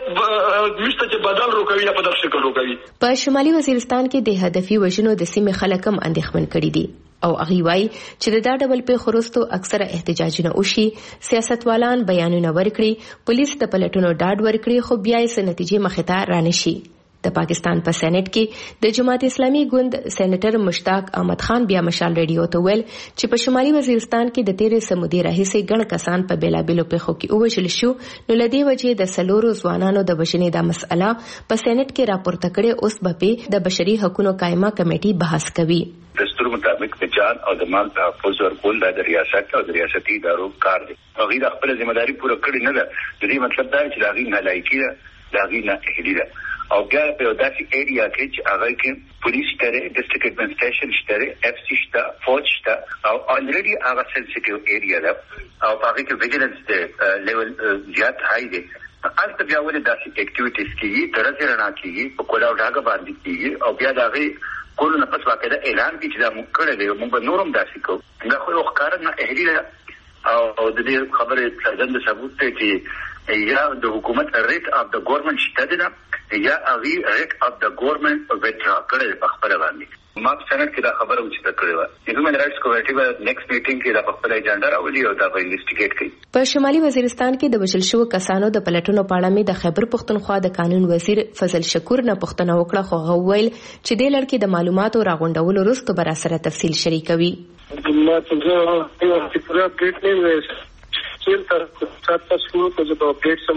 دوی میشته چې بدل روکوي یا په دغه شکل روکوي. په شمالي وزیرستان کې د هدفي وژنو د سیمې خلک هم اندېښمن کړي دي او هغه وايي چې دا ډول په خروستو اکثره احتجاجونه وشي، سیاستوالان بیانونه ورکړي، پولیس د پلټونو ډاډ ورکړي، خو بیا یې نتیجې مخې ته رانشي. د پاکستان په سېنات کې د جماعت اسلامي ګوند سېنیټر مشتاق احمد خان بیا مشال ریډیو ته ویل چې په شمالي وزیرستان کې د تیرې سمودي راهیسې ګڼ کسان په بیلابیلو پیښو کې ووژل شو، نو لدی وجې د سلورو ځوانانو د بشنې د مسأله په سېنات کې راپورته کړي. اوس به د بشري حقوقو قائمه کمیټي بحث کوي. دستور مطابق د جان او د مال تحفظ ورکول د ریاست او د ریاستي ادارو کار دی. هغه د خپل ځمېداري پوره کړې نه ده. د دې مطلب دا چې هغه نه لایقي ده، هغه نه اهلي ده. او بیا په داسې ایریا کې چې هغه کې پولیس شته، ډیسټریکټ ایڈمنسټریشن شته، اف سی شته، فوج شته او الریډي هغه سنسټیو ایریا ده او هغه کې ویجیلنس ده لیول زیات هاي دي. البته بیا ولې داسې اکټیویټیز کیږي، ترڅ رڼا کیږي، په کولاو ډاګه باندې کیږي او بیا دغه کولو نه پس واقعا اعلان کی چې دا موږ کړی دی، موږ نورم داسې کوو. دا خو ښکار نه اهلي ده او د دې خبرې څرګند ثبوت دی چې یا د حکومت ریټ اف د ګورنمنت شته ده یا هغه ریټ اف د ګورنمنت ویټرا کړی په خپل باندې. ما په سنت کې دا خبره وچته کړې و. هیومن رائټس کمیټي به نیکسټ میټینګ کې دا خپل ایجنډا راولي او دا به انویسټیګیټ کوي. په شمالي وزیرستان کې د وژل شوو کسانو د پلټنو په اړه مې د خیبر پښتونخوا د قانون وزیر فضل شکور نه پوښتنه وکړه، خو هغه ویل چې د لړکې د معلوماتو راغونډولو وروسته به سره تفصیل شریکوي. ما ته یو پوره اپډیټ نه وې چې تر تاسو کو د اپډیټ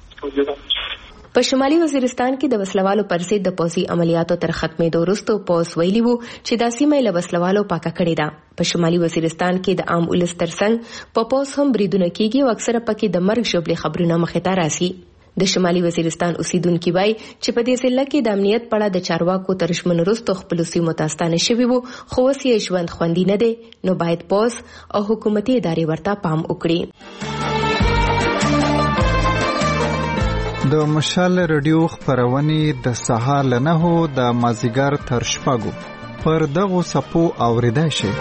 سمه. په شمالي وزیرستان کې د وسلوالو پر ضد د پوځي عملیاتو تر ختمېدو وروسته پولیس ویلي وو چې دا سیمه له وسلوالو پاکه کړې ده. په شمالي وزیرستان کې د عام ولس ترڅنګ په پولیس هم بریدونه کیږي او اکثره پکې د مرګ ژوبلې خبرونه مخې ته راځي. د شمالي وزیرستان اوسیدونکو وایي چې په دې ضلع کې د امنیت په اړه د چارواکو تر ژمنو وروسته خپل سیمو ته ستانه شوي وو، خو اوس یې ژوند خوندي نه دی، نو باید پولیس او حکومتي ادارې ورته پام وکړي. د مشال ریډیو خبرونه د سهار له 9 د مازیګر تر شپږو پر دغه سپو اوریدای شي.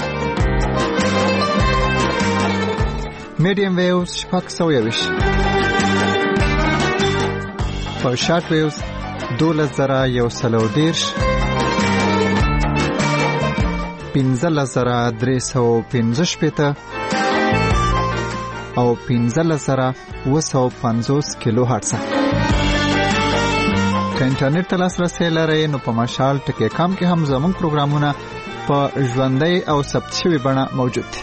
میډیم ویوز شپږ سویوش په شارټ ویوز 12110 15315 او 15750 کیلو هرتز. که انټرنیټ ته لاسرسي لرئ نو په مشال ټکی کام کې هم زموږ پروګرامونه په ژوندۍ او ثبت شوی بڼه موجود دي.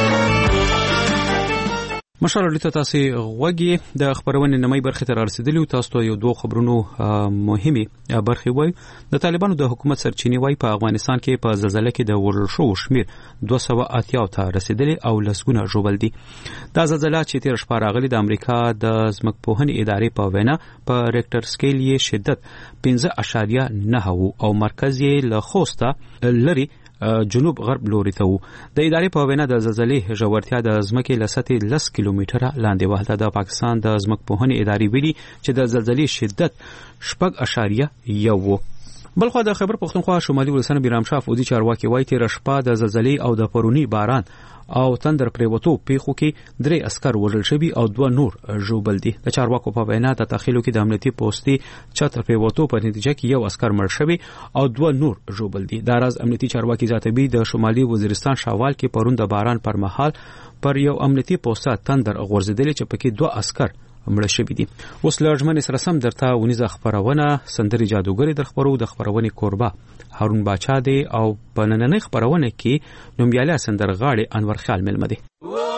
مشال لته تاسو غوږی د خبرونې نمای برخه تر رسیدلی او تاسو یو دوه خبرونو مهمه برخه وای. د طالبانو د حکومت سرچینی وای په افغانستان کې په زلزلې کې د ورل شو شمیر 280 ته رسیدلی او لسګونه ژوبل دي. دا زلزلہ چې تیر شپه راغلی د امریکا د ځمکپوهنې ادارې په وینا په ریکټر سکیل یې شدت 5.9 او مرکز یې له خوسته لري جنوب غرب لوري ته وو. د ادارې په وینا د زلزلې ژورتیا د ځمکې له سطحې 10 کیلومتره لاندې وه. د پاکستان د ځمکپوهنې ادارې ویلي چې د زلزلې شدت 6.1 وو. بلخو د خیبر پختونخوا شمالي ولسمه بیرامشاه فودي چارواکي وایي چې رشپا د زلزلې او د پرونی باران او تندر پریوتو پیخو کې 3 عسكر وژل شوي او 2 نور ژوبل دي. د چارواکو په وینا د تخیلو کې د امنیتي پوسټي چتر پریوتو په نتیجه کې 1 عسكر مړ شوی او 2 نور ژوبل دي. د راز امنیتي چارواکي ذاتبي د شمالي وزیرستان شاوال کې پرون د باران پر مهال پر یو امنیتي پوسټه تندر غورځیدل چې پکې 2 عسكر مړ شوي دي. اوس لږمن سره سم درته ونیزه خبرونه سندري جادوګری در خبرو د خبرونه کوربه هارون باچا دی او په نننۍ خبرونه کې نومیاله سندرغاړي انور خیال ملمه دي.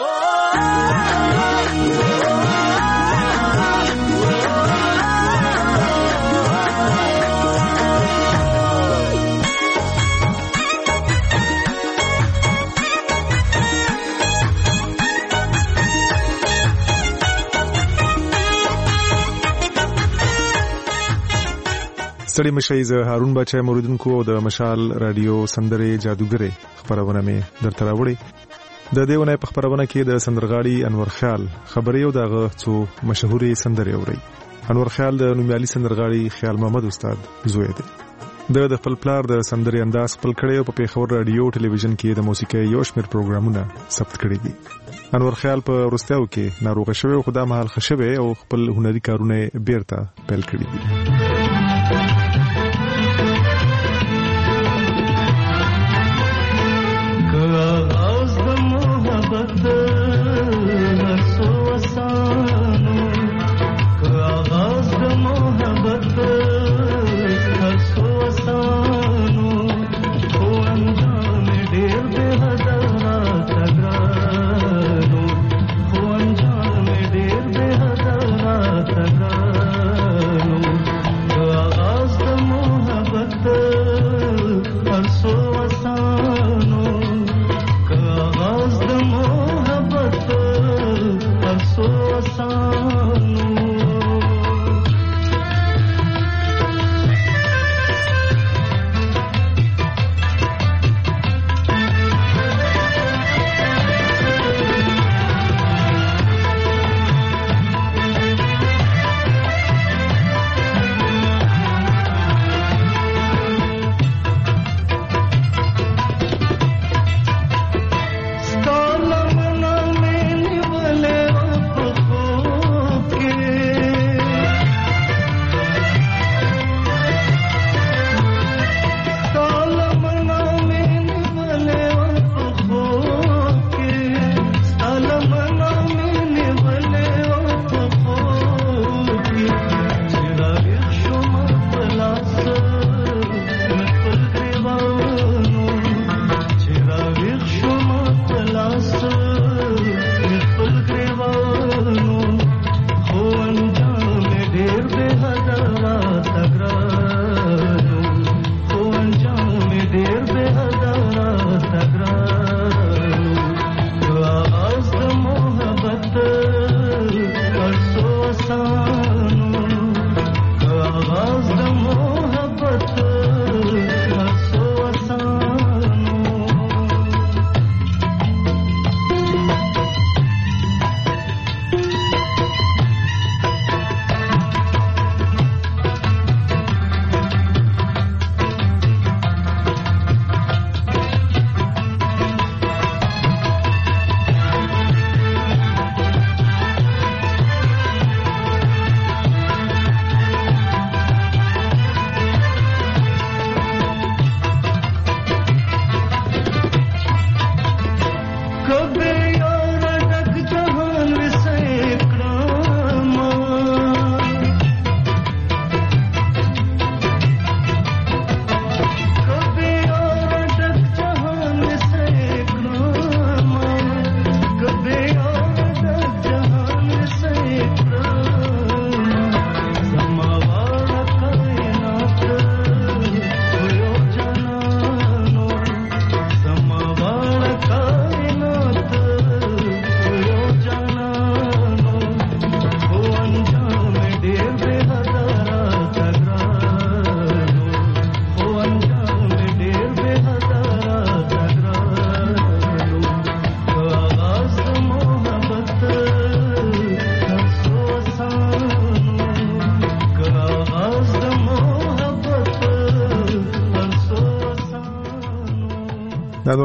ستړي مشي زه هارون بچای موریدونکو د مشال رادیو سندري جادوګری خبرونه می درته راوړي. د دیونه په خبرونه کې د سندرغاړي انور خیال خبري او دغه څو مشهوري سندري اوري. انور خیال د نومیالي سندرغاړي خیال محمد استاد زوی دی. د خپل پلار د سندري انداز خپل کړي او په پیښور رادیو ټلویزیون کې د موسیقي یو شمېر پروګرامونه ثبت کړي دي. انور خیال په ورستیاو کې ناروغ شوی او خدای مهال خشبه او خپل هنري کارونه بیرته پیل کړي دي.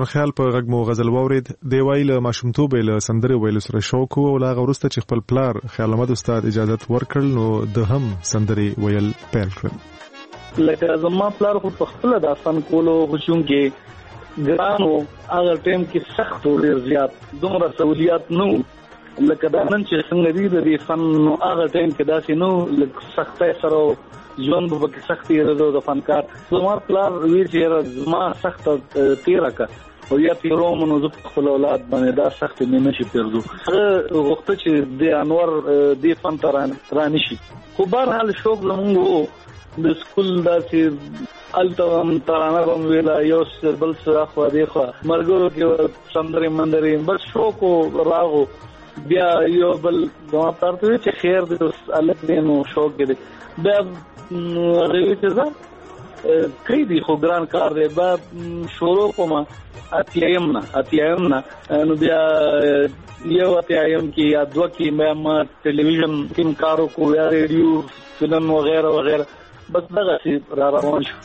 انور خیال په غږ مو غزل واورید. دی وایي له ماشومتوبه له سندرې ویلو سره شوق او لا غوړسته چې خپل پلار خیال احمد استاد اجازه ورکړل نو د هم سندرې ویل پیل کړل. لکه زما پلار خو په خپل د فن کولو خوشون کې ګرانو هغه ټیم کې سخت او ډیر زیات دومره سہولیات نو لکه دا نن چې څنګه دی د فن نو هغه ټیم کې داسې نو لکه سختۍ سره ژوند به کې سختي راځو د فنکار زما پلار وی چې زما سخت تیرا کا او یا پیرو منو ز خپل اولاد باندې دا سخت نه نشي پیرزو هغه وخت چې د انور د فن تران رانشي خو بهر حال شوق زموږ د سکول داسې التم ترانه هم ویلا یو بل څه خو دی خو مرګورو کې سندري مندري بس شوق راغو بیا یو بل زما پلار ته چې خیر دې الګ دینو شوق دې بیا غوی ته ځه کړي دي خو ګران کار دی با شروع کوم اتیایم نه نو بیا یو اتیایم کې یا دوه کې ما ټلویزیون کې کارو کو یا ریډیو فلم وغیرہ وغیرہ بس دغه څه را روان شو.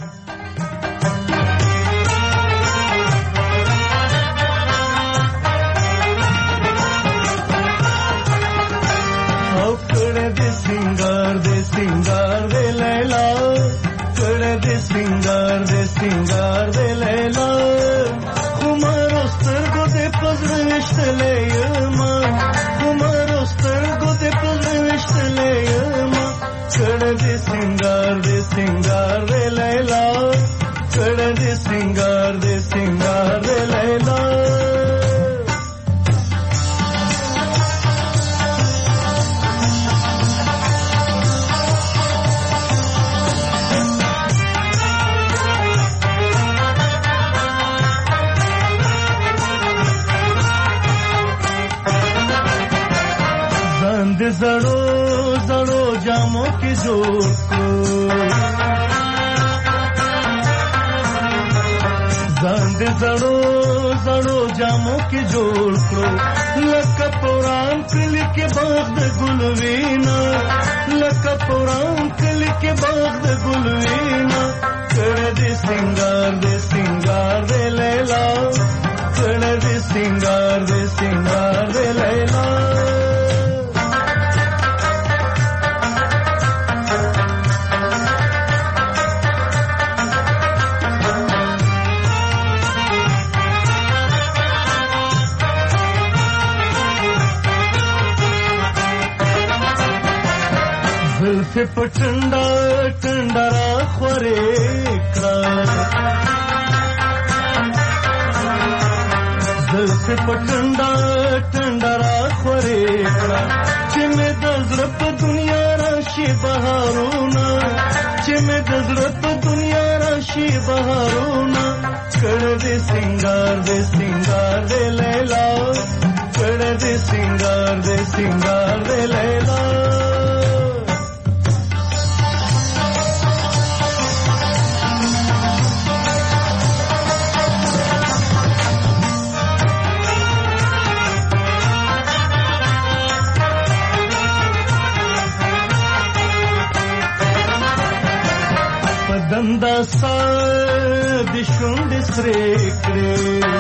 सिंगार दे लैला कड़े दे सिंगार दे लैला खुमारो स्तरगो दे पजरविश्त ले यमा खुमारो स्तरगो दे पजरविश्त ले यमा कड़े दे सिंगार दे लैला कड़े दे सिंगार दे लैला जड़ो जामों की जोड़ को जड़ो जामों की जोड़ को लका पुरान कल के बाग गुलवीना लका पुरान कल के बाग गुलवीना कड़े दे सिंगार दे लैला कड़े दे सिंगार दे लैला जुल्फे पर टंडरा खोरे जुल्फे पर टंडरा खोरे चिमे दजरप दुनिया राशि बहारोना चिमे दजरप दुनिया राशि बहारोना कर दे सिंगार दे लैला कर दे सिंगार दे लैला दंदा सा दिशुंड स्रेकड़े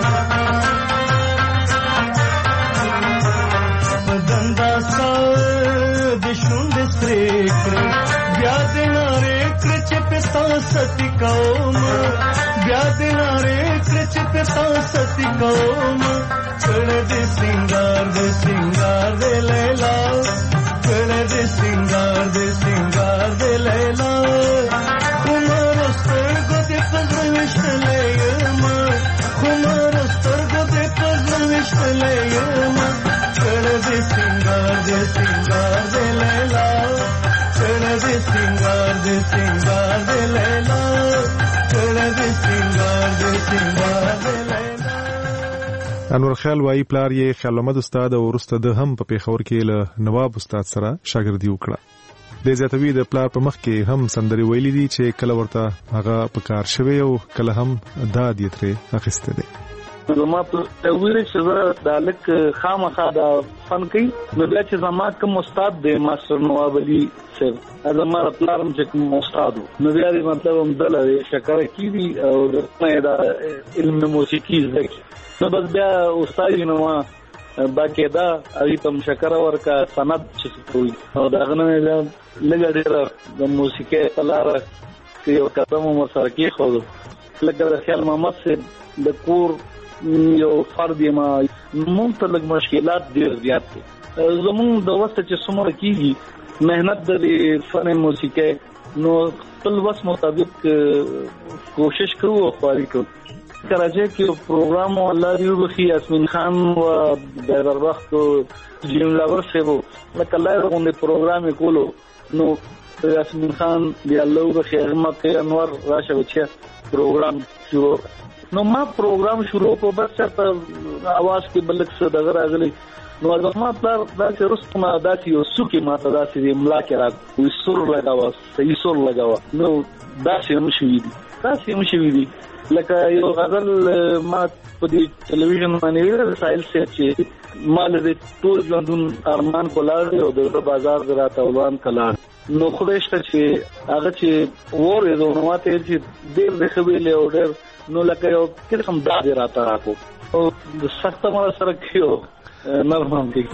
दंदा सा दिशुंड स्रेकड़े ब्यादिनारे कृच पिता सती कौम ब्यादिनारे कृच पिता सती कौम कड़ दे सिंगार दे लैला कड़ दे सिंगार दे लैला انور خیال وايي پلار یې خیال احمد استاد او ورسته د هم په پیښور کې له نواب استاد سره شاګردي وکړه. د زیاتوي د پلار په مخ کې هم سندري ویلي دي چې کله ورته هغه په کار شوی او کله هم داد یې ترې اخیسته دي. زما په ویل چې دا لک خامخا دا فن کوي نو بیا چې زما کوم استاد دی ماستر نواب علي صاحب زما پلارم چې کوم استاد نو بیا دې مطلب هم دلته شکر کیږي او دا علم موسیقي زده نو بس بیا استاد نو ما باقاعده اړي تم شکر ورکا سند چې کوي او دا غنه لګا ډېر د موسیقي په لار کې یو قدم مو سره کې خو لګا خیال محمد سے د کور یو فرد ما مونږ ته لږ مشکلات ډېر زیات دي زموږ د وخت چې څومره کیږي مهنت د فن موسیقي نو خپل وس مطابق کوشش کوو او خاري کوو کراچۍ کې پروګرام الله دې وبخي یاسمین خان او ډرایور وخت جیم لاور سیبو لکه الله غوښنه پروګرام کولو نو یاسمین خان دی الله وبخي احمد انور راشه وچه پروګرام شروع نو ما پروګرام شروع کو بس په आवाज کې بلک څه دغه راغلی نو زما پر داسې رستما داسې یو سوکي ماته داسې املا کې را وسور لگاوا صحیح سور لگاوا نو داسې هم شوی دي لکه یو غزل ما په دې ټلویزیون باندې سایل سیټ چې مال دې ټول لندن ارمان کولاړ او د بازار زراعت اولان کلان نو خدایشته چې هغه چې وره د نوماته چې ډېر د خبرې له اورډر نو لکه یو کوم داد راته راکو او د سخت مر سره کیو نرمم دي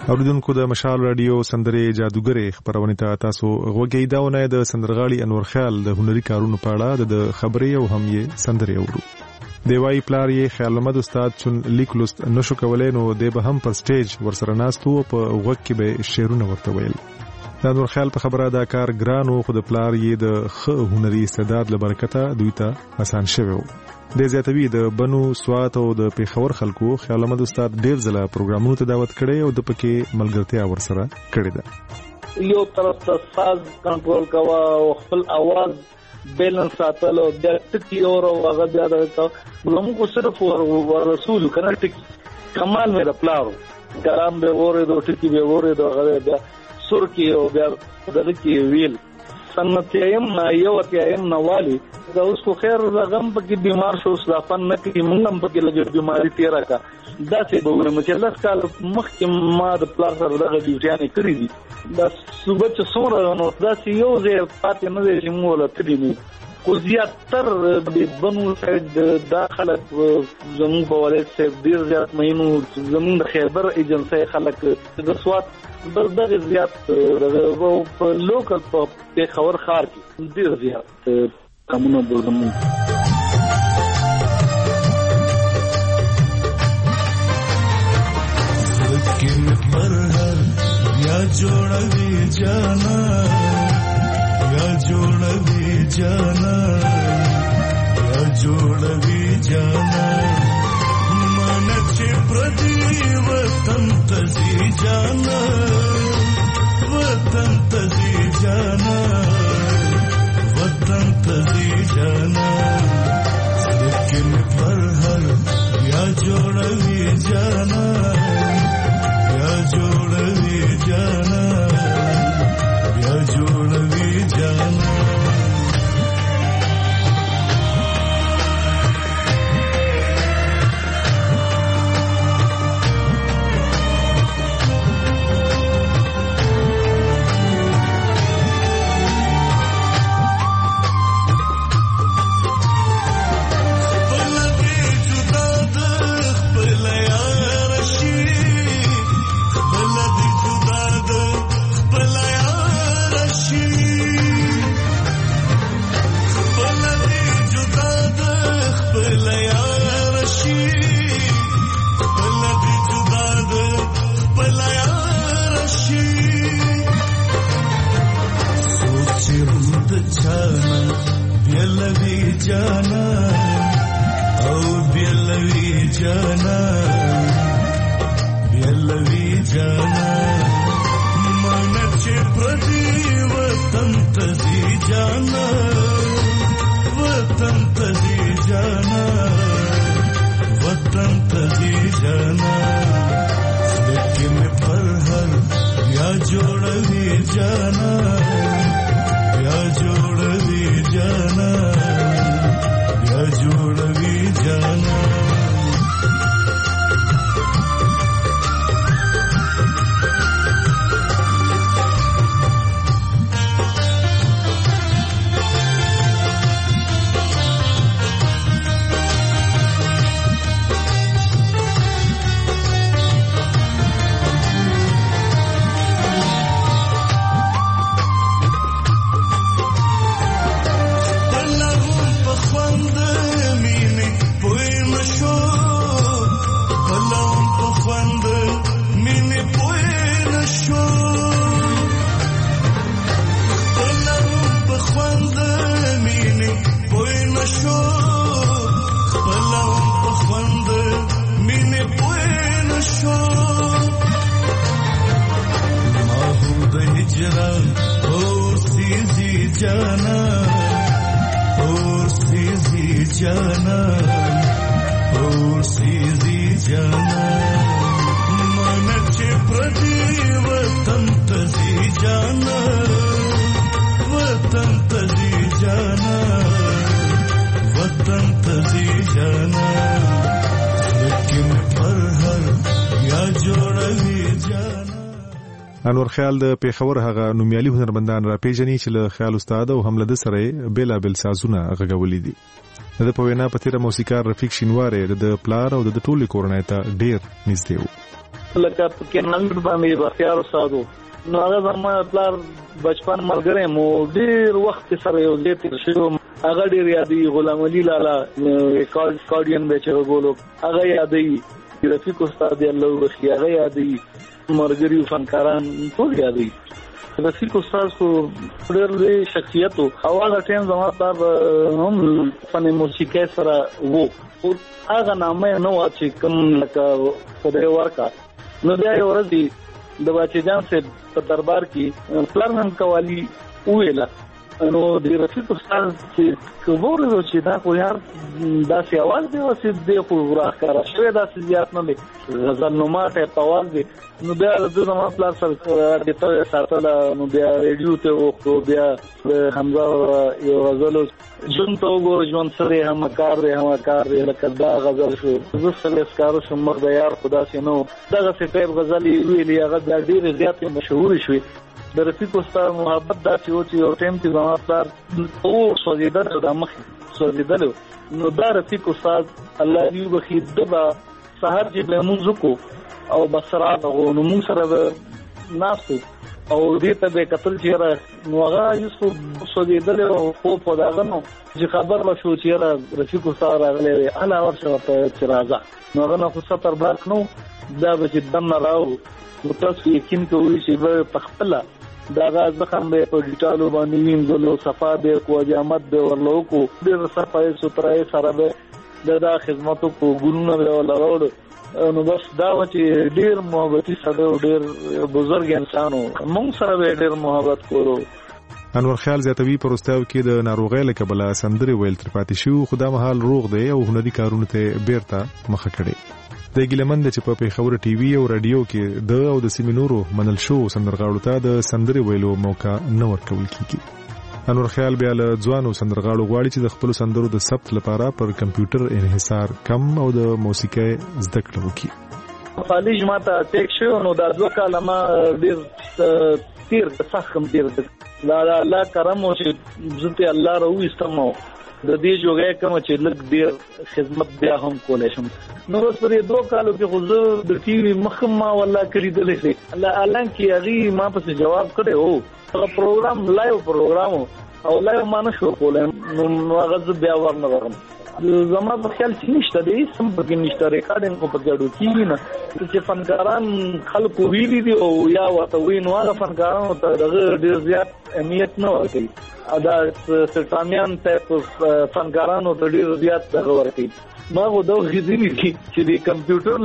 اوریدونکو د مشال رادیو سندرې جادوګرې خبرونه ته تاسو غوږی داونه د سندرغاړي انور خیال د هنري کارونو په اړه د خبرې او هم یې سندرې اورو دیوای پلار یې خیال محمد استاد چون لیکلوست نشو کولای نو د به هم پر سټیج ورسره ناستو په وګ کې به شعرونه ورته ویل د انور خیال په خبره دا کار ګرانو خو د پلار یې د خ هنري استعداد لبرکته دوی ته آسان شوی د زیاتوی د بنو سوات او د پیښور خلکو خیال محمد استاد ډیر ځله پروګرامونو ته دعوت کړي او د پکې ملګرتیا ورسره کړې ده یو طرف ته ساز کنټرول کوا او خپل आवाज بیلنس ساتل او د ټکی اور هغه بیا د موږ صرف رسول کنه ټک کمال مې د پلارو ګرام به وره د ټکی به وره د هغه بیا سر کې او بیا د کې ویل سنت یې یو اتیم نوالی دا اوس کو خیر غم پکې بیمار شو صافن نه کې موږ هم پکې لګي بیماری تیرا کا دا څه به ونه چې الله کال مخکې ما د پلار سره دغه ډیوټیانې کړې دي دا صبح چې سوره نو دا یو ځای پاتې نه دی چې موږ لته دي خو زیاتر د بنو سایډ داخله زموږ په ولایت کې ډیر زیات مینو زموږ د خیبر ایجنسی خلک د سوات بل دغه زیات په لوکل په پیښور ښار کې ډیر زیات کمونه بولم लेकिन पर हर या जोड़वी जाना या जोड़वी जाना या जोड़वी जाना मन चे प्रदीप वतन तजी जाना वतन तजी जाना वतन तजी जाना लेकिन पर हर या जोड़वी जाना या जोड़वी जाना या जोड़वी जाना जाना ओ बेलवी जाना बेलवी जाना मन चे प्रदीप वतन तजी जाना वतन तजी जाना वतन तजी जाना लेकिन पर हर या जोड़वी जाना या जोड़वी जाना या जोड़वी जाना انور خیال د پیښور هغه نومیالي هنرمندان را پیژني چې له خیال استاد او حمله د سره بیلا بل سازونه غږولې دي د په وینا په تیر موسیقار رفیق شینواره د پلار او د ټولي کورنۍ ته ډیر نږدې و. لکه په کې نن باندې بختیار استادو نو هغه زما پلار بچپن ملګری مو ډیر وخت سره یو ځای تیر شو. هغه ډیر یادي غلام علي لالا کارډین به چې غولو هغه یادي رفیق استاد الله بخي هغه یادي مرګري فنکاران ټول یادي. رفیق استاد کو ډېر لوی شخصیت او هغه ټیم زما پلار هم فن موسیقي سره وو او هغه نامه نو چې کوم لکه خدای ورکا نو بیا یو ورځ د بچی جان سے په دربار کې پلان هم قوالی ویلا نو د رفیق استاد چې کوور چې دا خو یار داسې اواز دی او چې د خو راخاره شوی داسې زیات نه دی غزل نوماته پاواز دی. نو بیا د زما پلان سره د ته ساتل نو بیا ریډیو ته وختو بیا حمزه یو غزل جون ته وګور جون سره هم کار دی لکه دا غزل شو زه سره اسکار شم مخ د یار خدا سينو دغه څه غزل ویلي هغه ډیر زیات مشهور شوی. د رفیق استاد محبت داسې و چې یو ټیم کې زما پلار او سوځیدل د مخ سوځیدل نو دا رفیق استاد الله دې بخي دبا سحر چې له مونږ کو او بصرات او نو مونږ سره ناسو او دې ته به قتل چیرې نو هغه یوسف سوځیدل او خو په داغه نو چې خبر لا شو چیرې رفیق استاد راغلی اله ورشه ته راځه نو هغه نو ستر بارک نو دا به دم راو نو تاسو یقین کوئ چې په خپل دا غاز خام به په ډیټالو باندې وینځلو صفا به کو جامت به ورلو کو ډیر صفای سترای سره به دا خدماتو کو ګورونه به ولاړو نو بس دا چې ډیر محبتي سره ډیر بزرګ انسانو موږ سره به ډیر محبت کولو. انور خیال زیاتوي پروستاو کې د ناروغۍ له کبله سندري ویل تر پاتې شو خدا مهال روغ دی او هنري کارونه ته بیرته مخه کړي. د ګلمند چې په پیښور ټي وي او رادیو کې د او د سیمینورو منل شو سندرغاړو ته د سندري ویلو موقع نه ورکول کیږي. انور خیال بیا له ځوانو سندرغاړو غواړي چې د خپل سندرو د ثبت لپاره پر کمپیوټر انحصار کم او د موسیقي زده کړه وکړي. خالص ماته ټیک شو نو دا 2 کاله ما ډیر تیر څخم ډیر لا الله کرم او چې زته الله راو استمو د دې جوګه کوم چې لږ ډیر خدمت بیا هم کولای شم. نو اوس پر 2 کالو کې خو د ټي وي مخما والله کړی دلې الله اعلان کې هغه ما په جواب کړو هغه پروګرام لایو پروګرام او لایو مانه شو کولای نو هغه بیا ورنه ورم زما په خیال چې نشته دی سم په نشته ریکارډینګ کو په ګډو کې نه چې فنکاران خلکو ویلي دي او یا وته وینو هغه فنکارانو ته دغه ډیر زیات اهمیت نه ورکوي دا سلطانیان ته فنکارانو ته ډیر زیات دغه ورکوي. ما غو دا غوښتنې دي چې د کمپیوټر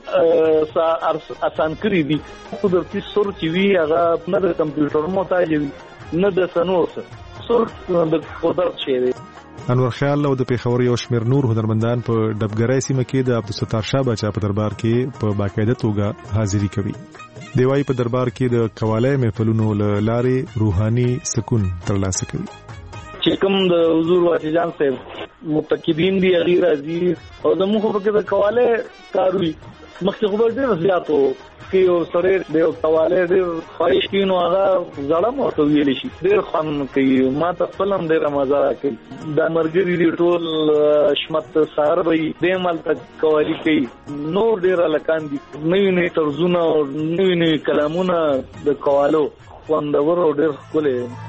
لږ آسان کړی دي په د فیسور چې وی هغه نه د کمپیوټر محتاج نه د سنوس سور د قدرت شي. انور خیال او د پیښور یو شمیر نور هنرمندان په ډبګرای سیمه کې د عبدالستار شاه بچا په دربار کې په باقاعده توګه حاضری کوي. دیوای په دربار کې د قواله محفلونو لارې روحاني سکون ترلاسه کوي. چې کوم د حضور واجی جان صاحب متقیدین دی غیر عزیز او د مخ په کې د قواله کاروي مخکې خبر ډیر زیاتو کې او سره د قواله ډیر خواهش کینو هغه ځړم او ویل شي ډیر خان کوي ما ته فلم ډیر مزه کوي د مرګري دی ټول شمت سار وي د مال تک قوالی کوي نو ډیر لکان دي نوې طرزونه او نوې کلامونه د قوالو خوندور او ډیر ښکلي.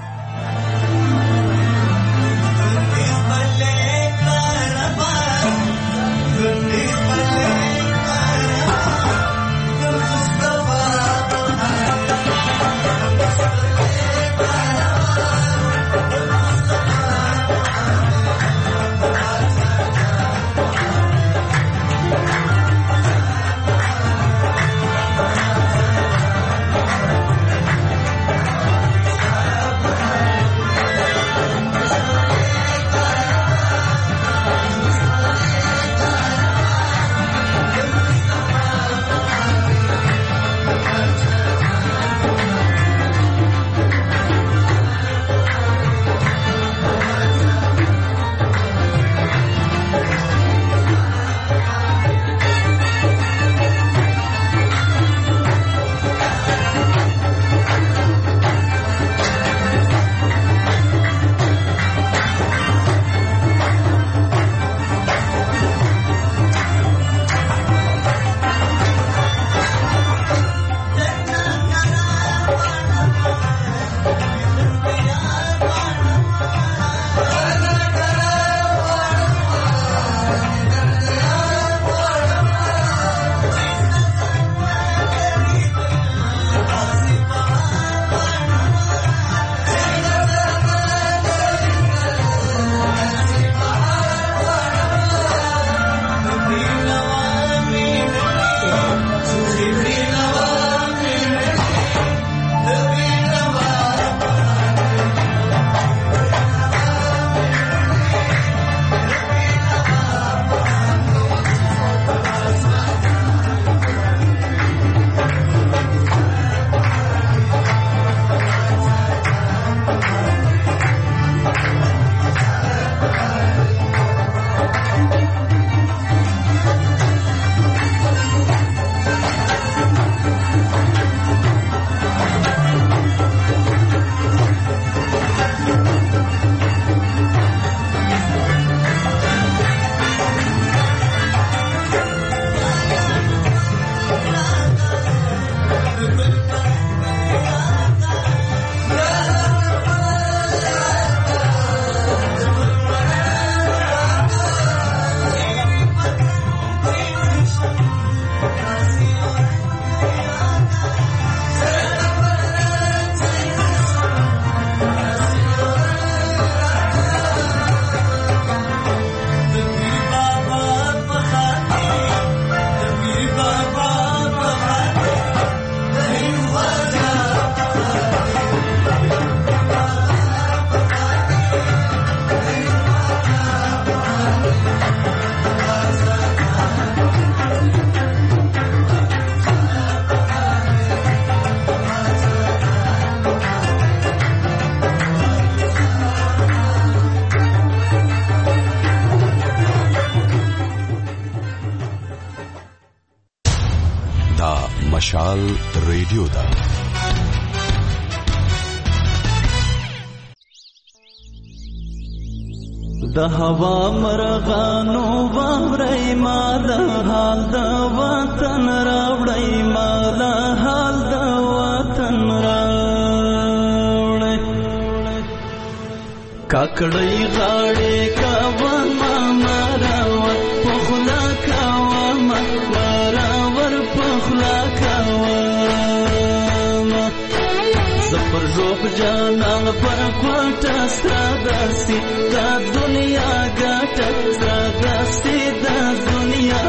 مشال ریډیو ده. د هوا مرغانو واوري ما د حال د وطن راوړی ما د حال د وطن راوړی کاکړی غاړې کاوه ما مراور پخلا کاوه ما مراور پخلا کاوه زپر روپ جانان پر کوټه ستادستی دا دنیا ګټه ستادستی دا دنیا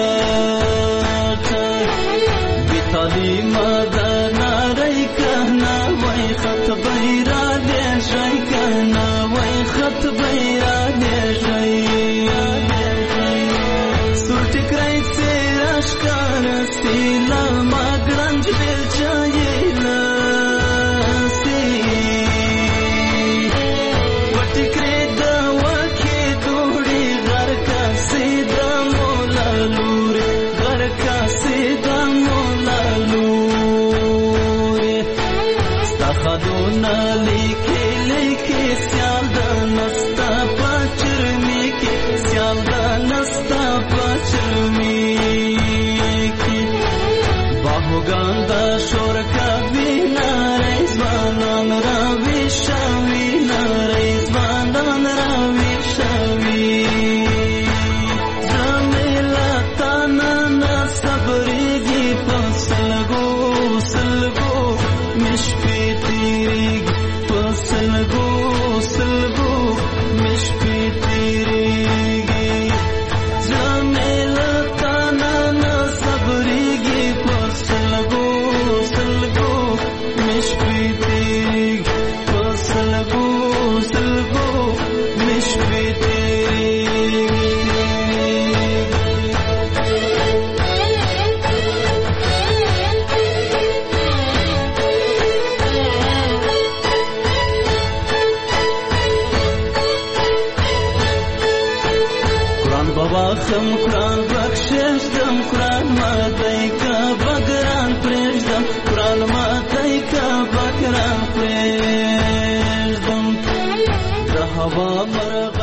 ګټه بیتالی مادا ناری کهنا وای خط بیرا دې شای کهنا وای خط بیرا دې شای سټ کرای سراش کار سیلا ما ګرنج بیل چایلا قرآن بخشش دم قرآن ماتی کا بگران پریش دم قرآن ماتی کا بگران پریش دم د هوا مرغ